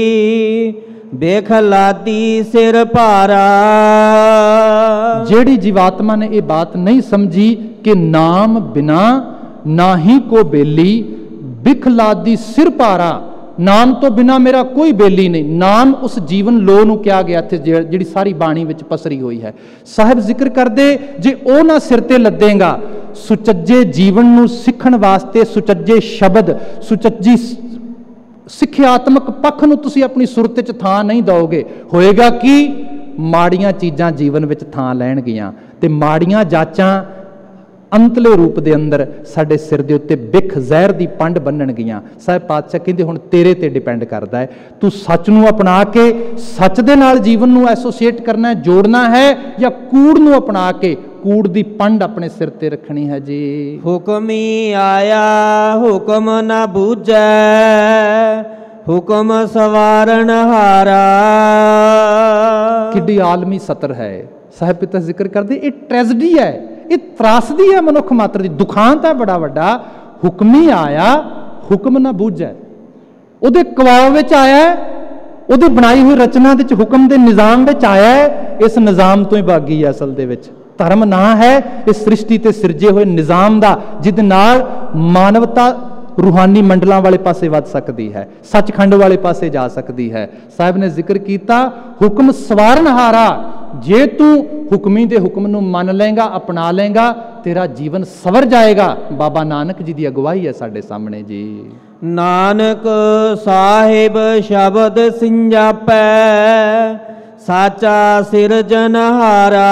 ਬੇਖਲਾਦੀ ਸਿਰ ਭਾਰਾ। ਜਿਹੜੀ ਜੀਵਾਤਮਾ ਨੇ ਇਹ ਬਾਤ ਨਹੀਂ ਸਮਝੀ ਕਿ ਨਾਮ ਬਿਨਾ ਨਾਹੀ ਕੋ ਬੇਲੀ, ਬਿਖਲਾਦੀ ਸਿਰ ਭਾਰਾ, ਨਾਮ ਤੋਂ ਬਿਨਾ ਮੇਰਾ ਕੋਈ ਬੇਲੀ ਨਹੀਂ। ਨਾਮ ਉਸ ਜੀਵਨ ਲੋ ਨੂੰ ਕਿਹਾ ਗਿਆ ਇੱਥੇ, ਜਿਹੜੀ ਸਾਰੀ ਬਾਣੀ ਵਿੱਚ ਪਸਰੀ ਹੋਈ ਹੈ। ਸਾਹਿਬ ਜ਼ਿਕਰ ਕਰਦੇ, ਜੇ ਉਹ ਨਾ ਸਿਰ ਤੇ ਲੱਦੇਗਾ, ਸੁਚੱਜੇ ਜੀਵਨ ਨੂੰ ਸਿੱਖਣ ਵਾਸਤੇ ਸੁਚੱਜੇ ਸ਼ਬਦ, ਸੁਚੱਜੀ ਸਿੱਖਿਆਤਮਕ ਪੱਖ ਨੂੰ ਤੁਸੀਂ ਆਪਣੀ ਸੁਰਤ 'ਚ ਥਾਂ ਨਹੀਂ ਦਿਓਗੇ, ਹੋਏਗਾ ਕਿ ਮਾੜੀਆਂ ਚੀਜ਼ਾਂ ਜੀਵਨ ਵਿੱਚ ਥਾਂ ਲੈਣਗੀਆਂ ਤੇ ਮਾੜੀਆਂ ਜਾਚਾਂ ਅੰਤਲੇ ਰੂਪ ਦੇ ਅੰਦਰ ਸਾਡੇ ਸਿਰ ਦੇ ਉੱਤੇ ਬਿਖ ਜ਼ਹਿਰ ਦੀ ਪੰਡ ਬੰਨਣਗੀਆਂ। ਸਾਹਿਬ ਪਾਤਸ਼ਾਹ ਕਹਿੰਦੇ ਹੁਣ ਤੇਰੇ ਤੇ ਡਿਪੈਂਡ ਕਰਦਾ ਹੈ, ਤੂੰ ਸੱਚ ਨੂੰ ਅਪਣਾ ਕੇ ਸੱਚ ਦੇ ਨਾਲ ਜੀਵਨ ਨੂੰ ਐਸੋਸੀਏਟ ਕਰਨਾ, ਜੋੜਨਾ ਹੈ, ਜਾਂ ਕੂੜ ਨੂੰ ਅਪਣਾ ਕੇ ਕੂੜ ਦੀ ਪੰਡ ਆਪਣੇ ਸਿਰ ਤੇ ਰੱਖਣੀ ਹੈ ਜੀ। ਹੁਕਮੀ ਆਇਆ ਹੁਕਮ ਨਾ ਬੂਝੈ, ਹੁਕਮ ਸਵਾਰਨ ਹਾਰਾ। ਕਿੱਡੀ ਆਲਮੀ ਸਤਰ ਹੈ। ਸਾਹਿਬ ਪਿਤਾ ਜ਼ਿਕਰ ਕਰਦੇ, ਇਹ ਟ੍ਰੈਜਡੀ ਹੈ, ਇਹ ਤਰਾਸਦੀ ਹੈ ਮਨੁੱਖ ਮਾਤਰ ਦੀ। ਦੁਖਾਂਤ ਹੈ ਬੜਾ ਵੱਡਾ। ਹੁਕਮੀ ਆਇਆ ਹੁਕਮ ਨਾ ਬੂਝੈ, ਉਹਦੇ ਕਵਾਵ ਵਿੱਚ ਆਇਆ, ਉਹਦੀ ਬਣਾਈ ਹੋਈ ਰਚਨਾ ਦੇ ਵਿੱਚ ਹੁਕਮ ਦੇ ਨਿਜ਼ਾਮ ਵਿੱਚ ਆਇਆ। ਇਸ ਨਿਜ਼ਾਮ ਤੋਂ ਹੀ ਬਾਗੀ ਹੈ ਅਸਲ ਦੇ ਵਿੱਚ। ਧਰਮ ਨਾ ਹੈ ਇਸ ਸ੍ਰਿਸ਼ਟੀ ਤੇ ਸਿਰਜੇ ਹੋਏ ਨਿਜ਼ਾਮ ਦਾ, ਜਿਹਦੇ ਨਾਲ ਮਾਨਵਤਾ रूहानी मंडलों वाले पासे वध सकती है, सचखंड वाले पासे जा सकती है। साहब ने जिक्र किया हुक्म सवारनहारा, जे तू हुक्मी दे हुक्म नूं मन लेगा अपना लेगा तेरा जीवन सवर जाएगा। बाबा नानक जी की अगवाई है साडे सामने जी। नानक साहिब शब्द सिंजापै साचा सिरजनहारा।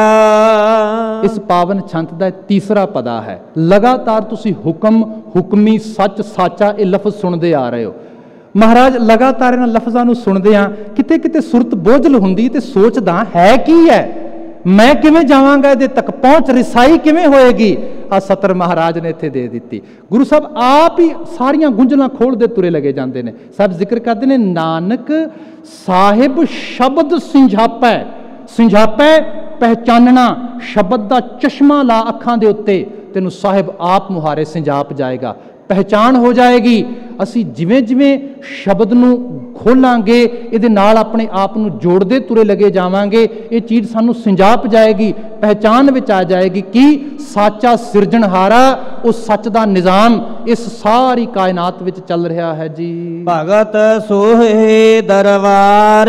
इस पावन छंत का तीसरा पदा है। लगातार तुसी हुक्म हुक्मी सच साचा ये लफ्ज सुनते आ रहे हो। महाराज लगातार इन्हां लफ्ज़ां नूं सुनदे आ किते किते सुरत बोझल हुंदी ते सोचदा है की है, मैं किवें जावांगा, इहदे तक पहुंच रिसाई किवें होएगी। आ सतर महाराज ने इत्थे दे दित्ती। गुरु साहब आप ही सारियां गुंझलां खोलदे तुरे लगे जांदे ने। साहब जिक्र करदे ने नानक साहिब शब्द सिंझापै, सिंझापै पहचानना, शब्द दा चश्मा ला अखां दे उत्ते तेनू साहिब आप मुहारे सिंझाप जाएगा, पहचान हो जाएगी। असी जिवें जिवें शब्द नूं खोलांगे इहदे नाल अपने आप नूं जोड़दे तुरे लगे जावांगे, ये चीज़ सानू सिंजाप जाएगी, पहचान विच आ जाएगी कि साचा सिरजनहारा उस सच दा निज़ाम इस सारी कायनात विच चल रहा है जी। भगत सोहे दरबार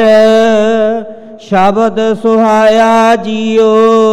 शब्द सुहाया जियो।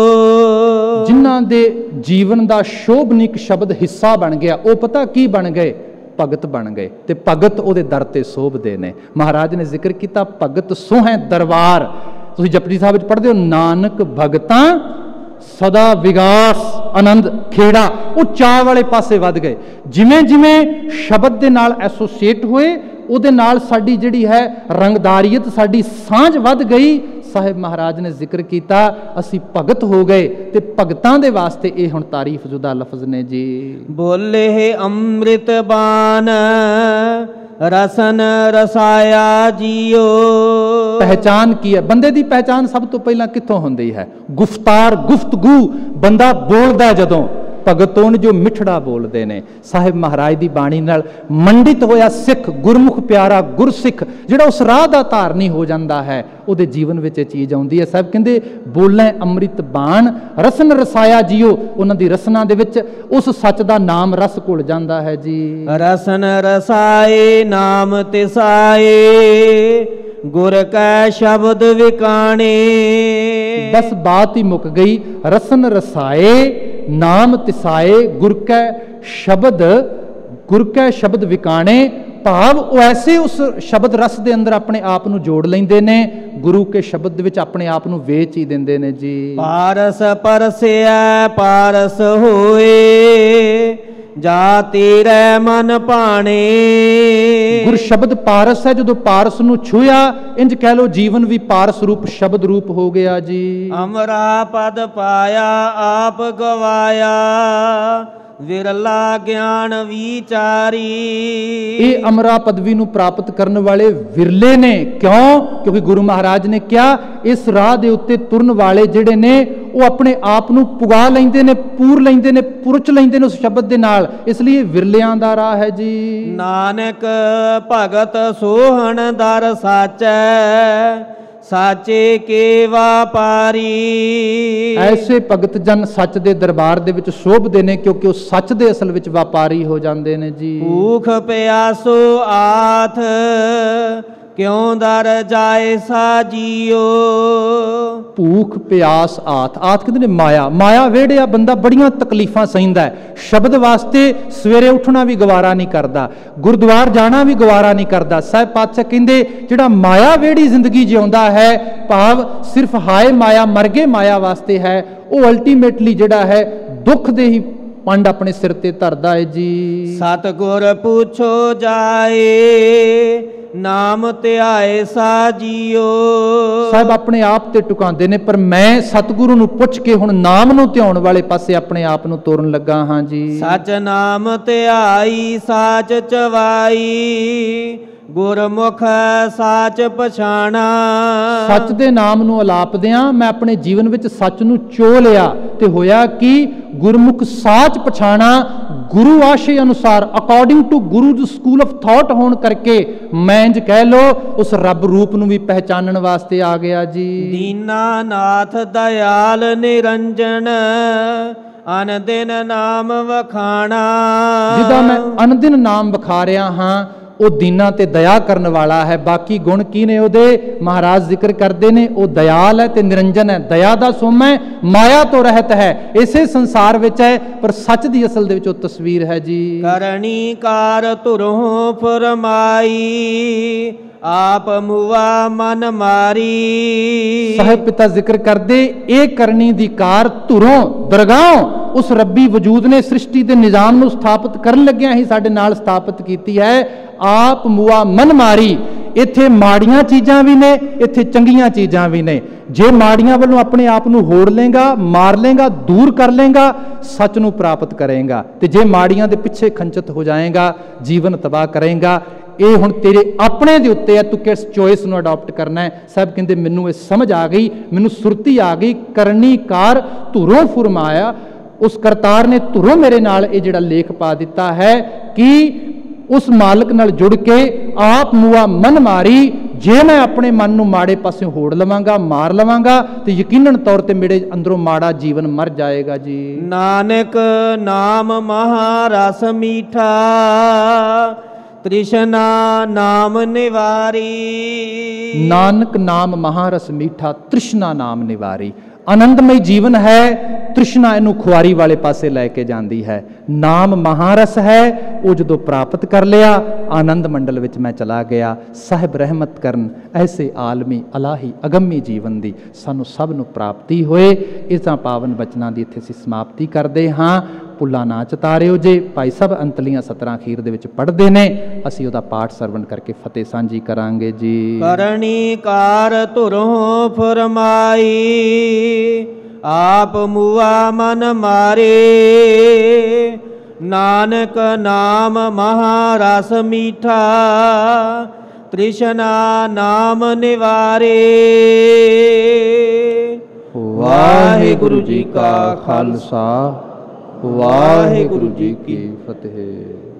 जिन्हां दे जीवन दा शोभनिक शब्द हिस्सा बन गया, वो पता की बन गए, भगत बन गए। ते भगत उहदे दर ते शोभदे ने। महाराज ने जिक्र किया भगत सोहे दरबार। तुसीं जपजी साहब विच पढ़दे हो नानक भगतां सदा विगास आनंद खेड़ा, वो चाह वाले पासे वध गए। जिमें जिमें शब्द दे नाल एसोसीएट होए उहदे नाल साडी जिहड़ी है रंगदारीयत साडी सांझ वध गई। साहिब महाराज ने जिक्र किया असी भगत हो गए ते भगतां दे वास्ते ये हुण तारीफ जुदा लफ्ज ने जी। बोले है अमृत बान रसन रसाया जियो। ਪਹਿਚਾਨ ਕੀ ਹੈ? ਬੰਦੇ ਦੀ ਪਹਿਚਾਨ ਸਭ ਤੋਂ ਪਹਿਲਾਂ ਕਿੱਥੋਂ ਹੁੰਦੀ ਹੈ? ਗੁਫਤਾਰ, ਗੁਫ਼ਤਗੂ। ਬੰਦਾ ਬੋਲਦਾ ਜਦੋਂ, ਭਗਤੋਂ ਜੋ ਮਿੱਠੜਾ ਬੋਲਦੇ ਨੇ। ਸਾਹਿਬ ਮਹਾਰਾਜ ਦੀ ਬਾਣੀ ਨਾਲ ਮੰਡਿਤ ਹੋਇਆ ਸਿੱਖ, ਗੁਰਮੁਖ ਪਿਆਰਾ ਗੁਰਸਿੱਖ ਜਿਹੜਾ ਉਸ ਰਾਹ ਦਾ ਧਾਰਨੀ ਹੋ ਜਾਂਦਾ ਹੈ, ਉਹਦੇ ਜੀਵਨ ਵਿੱਚ ਇਹ ਚੀਜ਼ ਆਉਂਦੀ ਹੈ। ਸਾਹਿਬ ਕਹਿੰਦੇ ਬੋਲੇ ਅੰਮ੍ਰਿਤ ਬਾਣ, ਰਸਨ ਰਸਾਇਆ ਜੀਓ। ਉਹਨਾਂ ਦੀ ਰਸਨਾ ਦੇ ਵਿੱਚ ਉਸ ਸੱਚ ਦਾ ਨਾਮ ਰਸ ਘੁਲ ਜਾਂਦਾ ਹੈ ਜੀ। ਰਸਨ ਰਸਾਏ ਨਾਮ ਤਿਸਾਏ, ਗੁਰ ਕੈ ਸ਼ਬਦ ਵਿਕਾਣੇ। ਬਸ ਬਾਤ ਹੀ ਮੁੱਕ ਗਈ। ਰਸਨ ਰਸਾਏ ਨਾਮ ਤਿਸਾਏ, ਗੁਰ ਕੈ ਸ਼ਬਦ, ਗੁਰ ਕੈ ਸ਼ਬਦ ਵਿਕਾਣੇ। ਭਾਵ ਉਹ ਐਸੇ ਉਸ ਸ਼ਬਦ ਰਸ ਦੇ ਅੰਦਰ ਆਪਣੇ ਆਪ ਨੂੰ ਜੋੜ ਲੈਂਦੇ ਨੇ, ਗੁਰੂ ਕੇ ਸ਼ਬਦ ਦੇ ਵਿੱਚ ਆਪਣੇ ਆਪ ਨੂੰ ਵੇਚ ਹੀ ਦਿੰਦੇ ਨੇ ਜੀ। ਪਾਰਸ ਪਰਸਿਆ ਪਾਰਸ ਹੋਏ, ਜਾ ਤੇਰੇ ਮਨ ਭਾਣੇ। ਗੁਰ ਸ਼ਬਦ ਪਾਰਸ ਹੈ। ਜਦੋਂ ਪਾਰਸ ਨੂੰ ਛੂਇਆ, ਇੰਜ ਕਹਿ ਲੋ ਜੀਵਨ ਵੀ ਪਾਰਸ ਰੂਪ ਸ਼ਬਦ ਰੂਪ ਹੋ ਗਿਆ ਜੀ। ਅਮਰਾ ਪਦ ਪਾਇਆ ਆਪ ਗਵਾਇਆ, ਵਿਰਲਾ ਗਿਆਨ ਵਿਚਾਰੀ। ਇਹ ਅਮਰਾ ਪਦਵੀ ਨੂੰ ਪ੍ਰਾਪਤ ਕਰਨ ਵਾਲੇ ਵਿਰਲੇ ਨੇ। ਕਿਉਂ? ਕਿਉਂਕਿ ਗੁਰੂ ਮਹਾਰਾਜ ਨੇ ਕਿਹਾ ਇਸ ਰਾਹ ਦੇ ਉੱਤੇ ਤੁਰਨ ਵਾਲੇ ਜਿਹੜੇ ਨੇ ਉਹ ਆਪਣੇ ਆਪ ਨੂੰ ਪੁਗਾ ਲੈਂਦੇ ਨੇ, ਪੂਰ ਲੈਂਦੇ ਨੇ, ਪੁਰਚ ਲੈਂਦੇ ਨੇ ਉਸ ਸ਼ਬਦ ਦੇ ਨਾਲ। ਇਸ ਲਈ ਇਹ ਵਿਰਲਿਆਂ ਦਾ ਰਾਹ ਹੈ ਜੀ। ਨਾਨਕ ਭਗਤ ਸੋਹਣ ਦਰ ਸਾਚੈ, ਸਾਚੇ ਕੇ ਵਾਪਾਰੀ। ਐਸੇ ਭਗਤ ਜਨ ਸੱਚ ਦੇ ਦਰਬਾਰ ਦੇ ਵਿੱਚ ਸ਼ੋਭਦੇ ਨੇ, ਕਿਉਂਕਿ ਉਹ ਸੱਚ ਦੇ ਅਸਲ ਵਿੱਚ ਵਪਾਰੀ ਹੋ ਜਾਂਦੇ ਨੇ ਜੀ। ਭੂਖ ਪਿਆਸੋ ਆਥ, ਕਿਉਂ ਦਰ ਜਾਏ ਸਾਜੀਓ। ਭੂਖ ਪਿਆਸ ਆਥ, ਆਥ ਕਹਿੰਦੇ ਨੇ ਮਾਇਆ। ਮਾਇਆ ਵੇੜਿਆ ਬੰਦਾ ਬੜੀਆਂ ਤਕਲੀਫਾਂ ਸਹਿੰਦਾ ਹੈ। ਸ਼ਬਦ ਵਾਸਤੇ ਸਵੇਰੇ ਉੱਠਣਾ ਵੀ ਗਵਾਰਾ ਨਹੀਂ ਕਰਦਾ, ਗੁਰਦੁਆਰ ਜਾਣਾ ਵੀ ਗਵਾਰਾ ਨਹੀਂ ਕਰਦਾ। ਸਾਹਿਬ ਪਾਤਸ਼ਾਹ ਕਹਿੰਦੇ ਜਿਹੜਾ ਮਾਇਆ ਵੇੜੀ ਜ਼ਿੰਦਗੀ ਜਿਉਂਦਾ ਹੈ, ਭਾਵ ਸਿਰਫ ਹਾਏ ਮਾਇਆ ਮਰ ਗਏ ਮਾਇਆ ਵਾਸਤੇ ਹੈ, ਉਹ ਅਲਟੀਮੇਟਲੀ ਜਿਹੜਾ ਹੈ ਦੁੱਖ ਦੇ ਹੀ ਪੰਡ ਆਪਣੇ ਸਿਰ ਤੇ ਧਰਦਾ ਹੈ ਜੀ। ਸਤਿਗੁਰ ਪੁੱਛੋ ਜਾਏ, ਨਾਮ ਧਿਆਏ ਸਾਜੀਓ। ਸਾਹਿਬ ਆਪਣੇ ਆਪ ਤੇ ਟੁਕਾਉਂਦੇ ਨੇ, ਪਰ ਮੈਂ ਸਤਿਗੁਰੂ ਨੂੰ ਪੁੱਛ ਕੇ ਹੁਣ ਨਾਮ ਨੂੰ ਧਿਆਉਣ ਵਾਲੇ ਪਾਸੇ ਆਪਣੇ ਆਪ ਨੂੰ ਤੋਰਨ ਲੱਗਾ ਹਾਂ ਜੀ। ਸਚ ਨਾਮ ਧਿਆਈ ਸਾਚ ਚਵਾਈ, ਗੁਰਮੁਖ ਸਾਚ ਪਛਾਣਾ। ਸੱਚ ਦੇ ਨਾਮ ਨੂੰ ਅਲਾਪਦਿਆਂ ਮੈਂ ਆਪਣੇ ਜੀਵਨ ਵਿੱਚ ਸੱਚ ਨੂੰ ਚੋ ਲਿਆ, ਤੇ ਹੋਇਆ ਕਿ ਗੁਰਮੁਖ ਸਾਚ ਪਛਾਣਾ। ਗੁਰੂ ਆਸ਼ੇ ਅਨੁਸਾਰ, ਅਕੋਰਡਿੰਗ ਟੂ ਗੁਰੂ ਦੀ ਸਕੂਲ ਆਫ ਥਾਟ ਹੋਣ ਕਰਕੇ ਮੈਂ ਇੰਜ ਕਹਿ ਲੋ ਉਸ ਰੱਬ ਰੂਪ ਨੂੰ ਵੀ ਪਹਿਚਾਨਣ ਵਾਸਤੇ ਆ ਗਿਆ ਜੀ। ਦੀਨਾ ਨਾਥ ਦਇਆਲ ਨਿਰੰਜਨ, ਅਨਦਿਨ ਨਾਮ ਵਖਾਣਾ। ਜਿਹਦਾ ਮੈਂ ਅਨਦਿਨ ਨਾਮ ਵਿਖਾ ਰਿਹਾ ਹਾਂ, ਉਹ ਦੀਨਾ ਤੇ ਦਇਆ ਕਰਨ ਵਾਲਾ ਹੈ। ਬਾਕੀ ਗੁਣ ਕੀ ਨੇ ਉਹਦੇ? ਮਹਾਰਾਜ ਜ਼ਿਕਰ ਕਰਦੇ ਨੇ, ਉਹ ਦਇਆਲ ਹੈ ਤੇ ਨਿਰੰਜਨ ਹੈ। ਦਇਆ ਦਾ ਸੋਮ ਹੈ, ਮਾਇਆ ਤੋਂ ਰਹਿਤ ਹੈ, ਇਸੇ ਸੰਸਾਰ ਵਿੱਚ ਹੈ, ਪਰ ਸੱਚ ਦੀ ਅਸਲ ਦੇ ਵਿੱਚ ਉਹ ਤਸਵੀਰ ਹੈ ਜੀ। ਕਰਨੀ ਕਾਰ ਧੁਰੋਂ ਫਰਮਾਈ, ਆਪ ਮੁਆ ਮਨ ਮਾਰੀ। ਸਾਹਿਬ ਪਿਤਾ ਜ਼ਿਕਰ ਕਰਦੇ, ਇਹ ਕਰਨੀ ਦੀ ਕਾਰ ਧੁਰੋਂ ਦਰਗਾਹੋਂ ਉਸ ਰੱਬੀ ਵਜੂਦ ਨੇ ਸ੍ਰਿਸ਼ਟੀ ਦੇ ਨਿਜ਼ਾਮ ਨੂੰ ਸਥਾਪਿਤ ਕਰਨ ਲੱਗਿਆ ਹੀ ਸਾਡੇ ਨਾਲ ਸਥਾਪਿਤ ਕੀਤੀ ਹੈ। ਆਪ ਮੁਆ ਮਨ ਮਾਰੀ। ਇੱਥੇ ਮਾੜੀਆਂ ਚੀਜ਼ਾਂ ਵੀ ਨੇ, ਇੱਥੇ ਚੰਗੀਆਂ ਚੀਜ਼ਾਂ ਵੀ ਨੇ। ਜੇ ਮਾੜੀਆਂ ਵੱਲੋਂ ਆਪਣੇ ਆਪ ਨੂੰ ਹੋੜ ਲੇਗਾ, ਮਾਰ ਲੇਗਾ, ਦੂਰ ਕਰ ਲੇਗਾ, ਸੱਚ ਨੂੰ ਪ੍ਰਾਪਤ ਕਰੇਗਾ। ਤੇ ਜੇ ਮਾੜੀਆਂ ਦੇ ਪਿੱਛੇ ਖੰਚਿਤ ਹੋ ਜਾਏਗਾ, ਜੀਵਨ ਤਬਾਹ ਕਰੇਗਾ। ਇਹ ਹੁਣ ਤੇਰੇ ਆਪਣੇ ਦੇ ਉੱਤੇ ਹੈ, ਤੂੰ ਕਿਸ ਚੋਇਸ ਨੂੰ ਅਡਾਪਟ ਕਰਨਾ ਹੈ। ਸਾਹਿਬ ਕਹਿੰਦੇ ਮੈਨੂੰ ਇਹ ਸਮਝ ਆ ਗਈ, ਮੈਨੂੰ ਸੁਰਤੀ ਆ ਗਈ। ਕਰਨੀ ਕਾਰ ਧੁਰੋਂ ਫੁਰਮਾਇਆ, ਉਸ ਕਰਤਾਰ ਨੇ ਧੁਰੋਂ ਮੇਰੇ ਨਾਲ ਇਹ ਜਿਹੜਾ ਲੇਖ ਪਾ ਦਿੱਤਾ ਹੈ ਕਿ ਉਸ ਮਾਲਕ ਨਾਲ ਜੁੜ ਕੇ ਆਪ ਮੁਆ ਮਨ ਮਾਰੀ। ਜੇ ਮੈਂ ਆਪਣੇ ਮਨ ਨੂੰ ਮਾੜੇ ਪਾਸੇ ਹੋੜ ਲਵਾਂਗਾ, ਮਾਰ ਲਵਾਂਗਾ, ਤੇ ਯਕੀਨਨ ਤੌਰ ਤੇ ਮੇਰੇ ਅੰਦਰੋਂ ਮਾੜਾ ਜੀਵਨ ਮਰ ਜਾਏਗਾ ਜੀ। ਨਾਨਕ ਨਾਮ ਮਹਾ ਰਸ ਮੀਠਾ, ਤ੍ਰਿਸ਼ਨਾ ਨਾਮ ਨਿਵਾਰੀ। ਨਾਨਕ ਨਾਮ ਮਹਾਰਸ ਮੀਠਾ, ਤ੍ਰਿਸ਼ਨਾ ਨਾਮ ਨਿਵਾਰੀ। ਆਨੰਦਮਈ ਜੀਵਨ ਹੈ, ਤ੍ਰਿਸ਼ਨਾ ਇਹਨੂੰ ਖੁਆਰੀ ਵਾਲੇ ਪਾਸੇ ਲੈ ਕੇ ਜਾਂਦੀ ਹੈ। ਨਾਮ ਮਹਾਰਸ ਹੈ, ਉਹ ਜਦੋਂ ਪ੍ਰਾਪਤ ਕਰ ਲਿਆ, ਆਨੰਦ ਮੰਡਲ ਵਿੱਚ ਮੈਂ ਚਲਾ ਗਿਆ। ਸਾਹਿਬ ਰਹਿਮਤ ਕਰਨ, ਐਸੇ ਆਲਮੀ ਅਲਾਹੀ ਅਗੰਮੀ ਜੀਵਨ ਦੀ ਸਾਨੂੰ ਸਭ ਨੂੰ ਪ੍ਰਾਪਤੀ ਹੋਏ। ਇਸਾਂ ਪਾਵਨ ਬਚਨਾਂ ਦੀ ਇੱਥੇ ਅਸੀਂ ਸਮਾਪਤੀ ਕਰਦੇ ਹਾਂ। ਭੁੱਲਾ ਨਾ ਚਤਾਰਿਓ ਜੇ। ਭਾਈ ਸਾਹਿਬ ਅੰਤਲੀਆਂ ਸਤਰਾਂ ਅਖੀਰ ਦੇ ਵਿੱਚ ਪੜ੍ਹਦੇ ਨੇ, ਅਸੀਂ ਉਹਦਾ ਪਾਠ ਸਰਵਣ ਕਰਕੇ ਫਤਿਹ ਸਾਂਝੀ ਕਰਾਂਗੇ ਜੀ। ਕਰਨੀ ਕਾਰ ਧੁਰੋਂ ਫਰਮਾਈ, ਆਪ ਮੁਆ ਮਨ ਮਾਰੇ। ਨਾਨਕ ਨਾਮ ਮਹਾ ਰਸ ਮੀਠਾ, ਤ੍ਰਿਸ਼ਨਾ ਨਾਮ ਨਿਵਾਰੇ। ਵਾਹਿਗੁਰੂ ਜੀ ਕਾ ਖਾਲਸਾ, ਵਾਹਿਗੁਰੂ ਜੀ ਕੀ ਫਤਿਹ।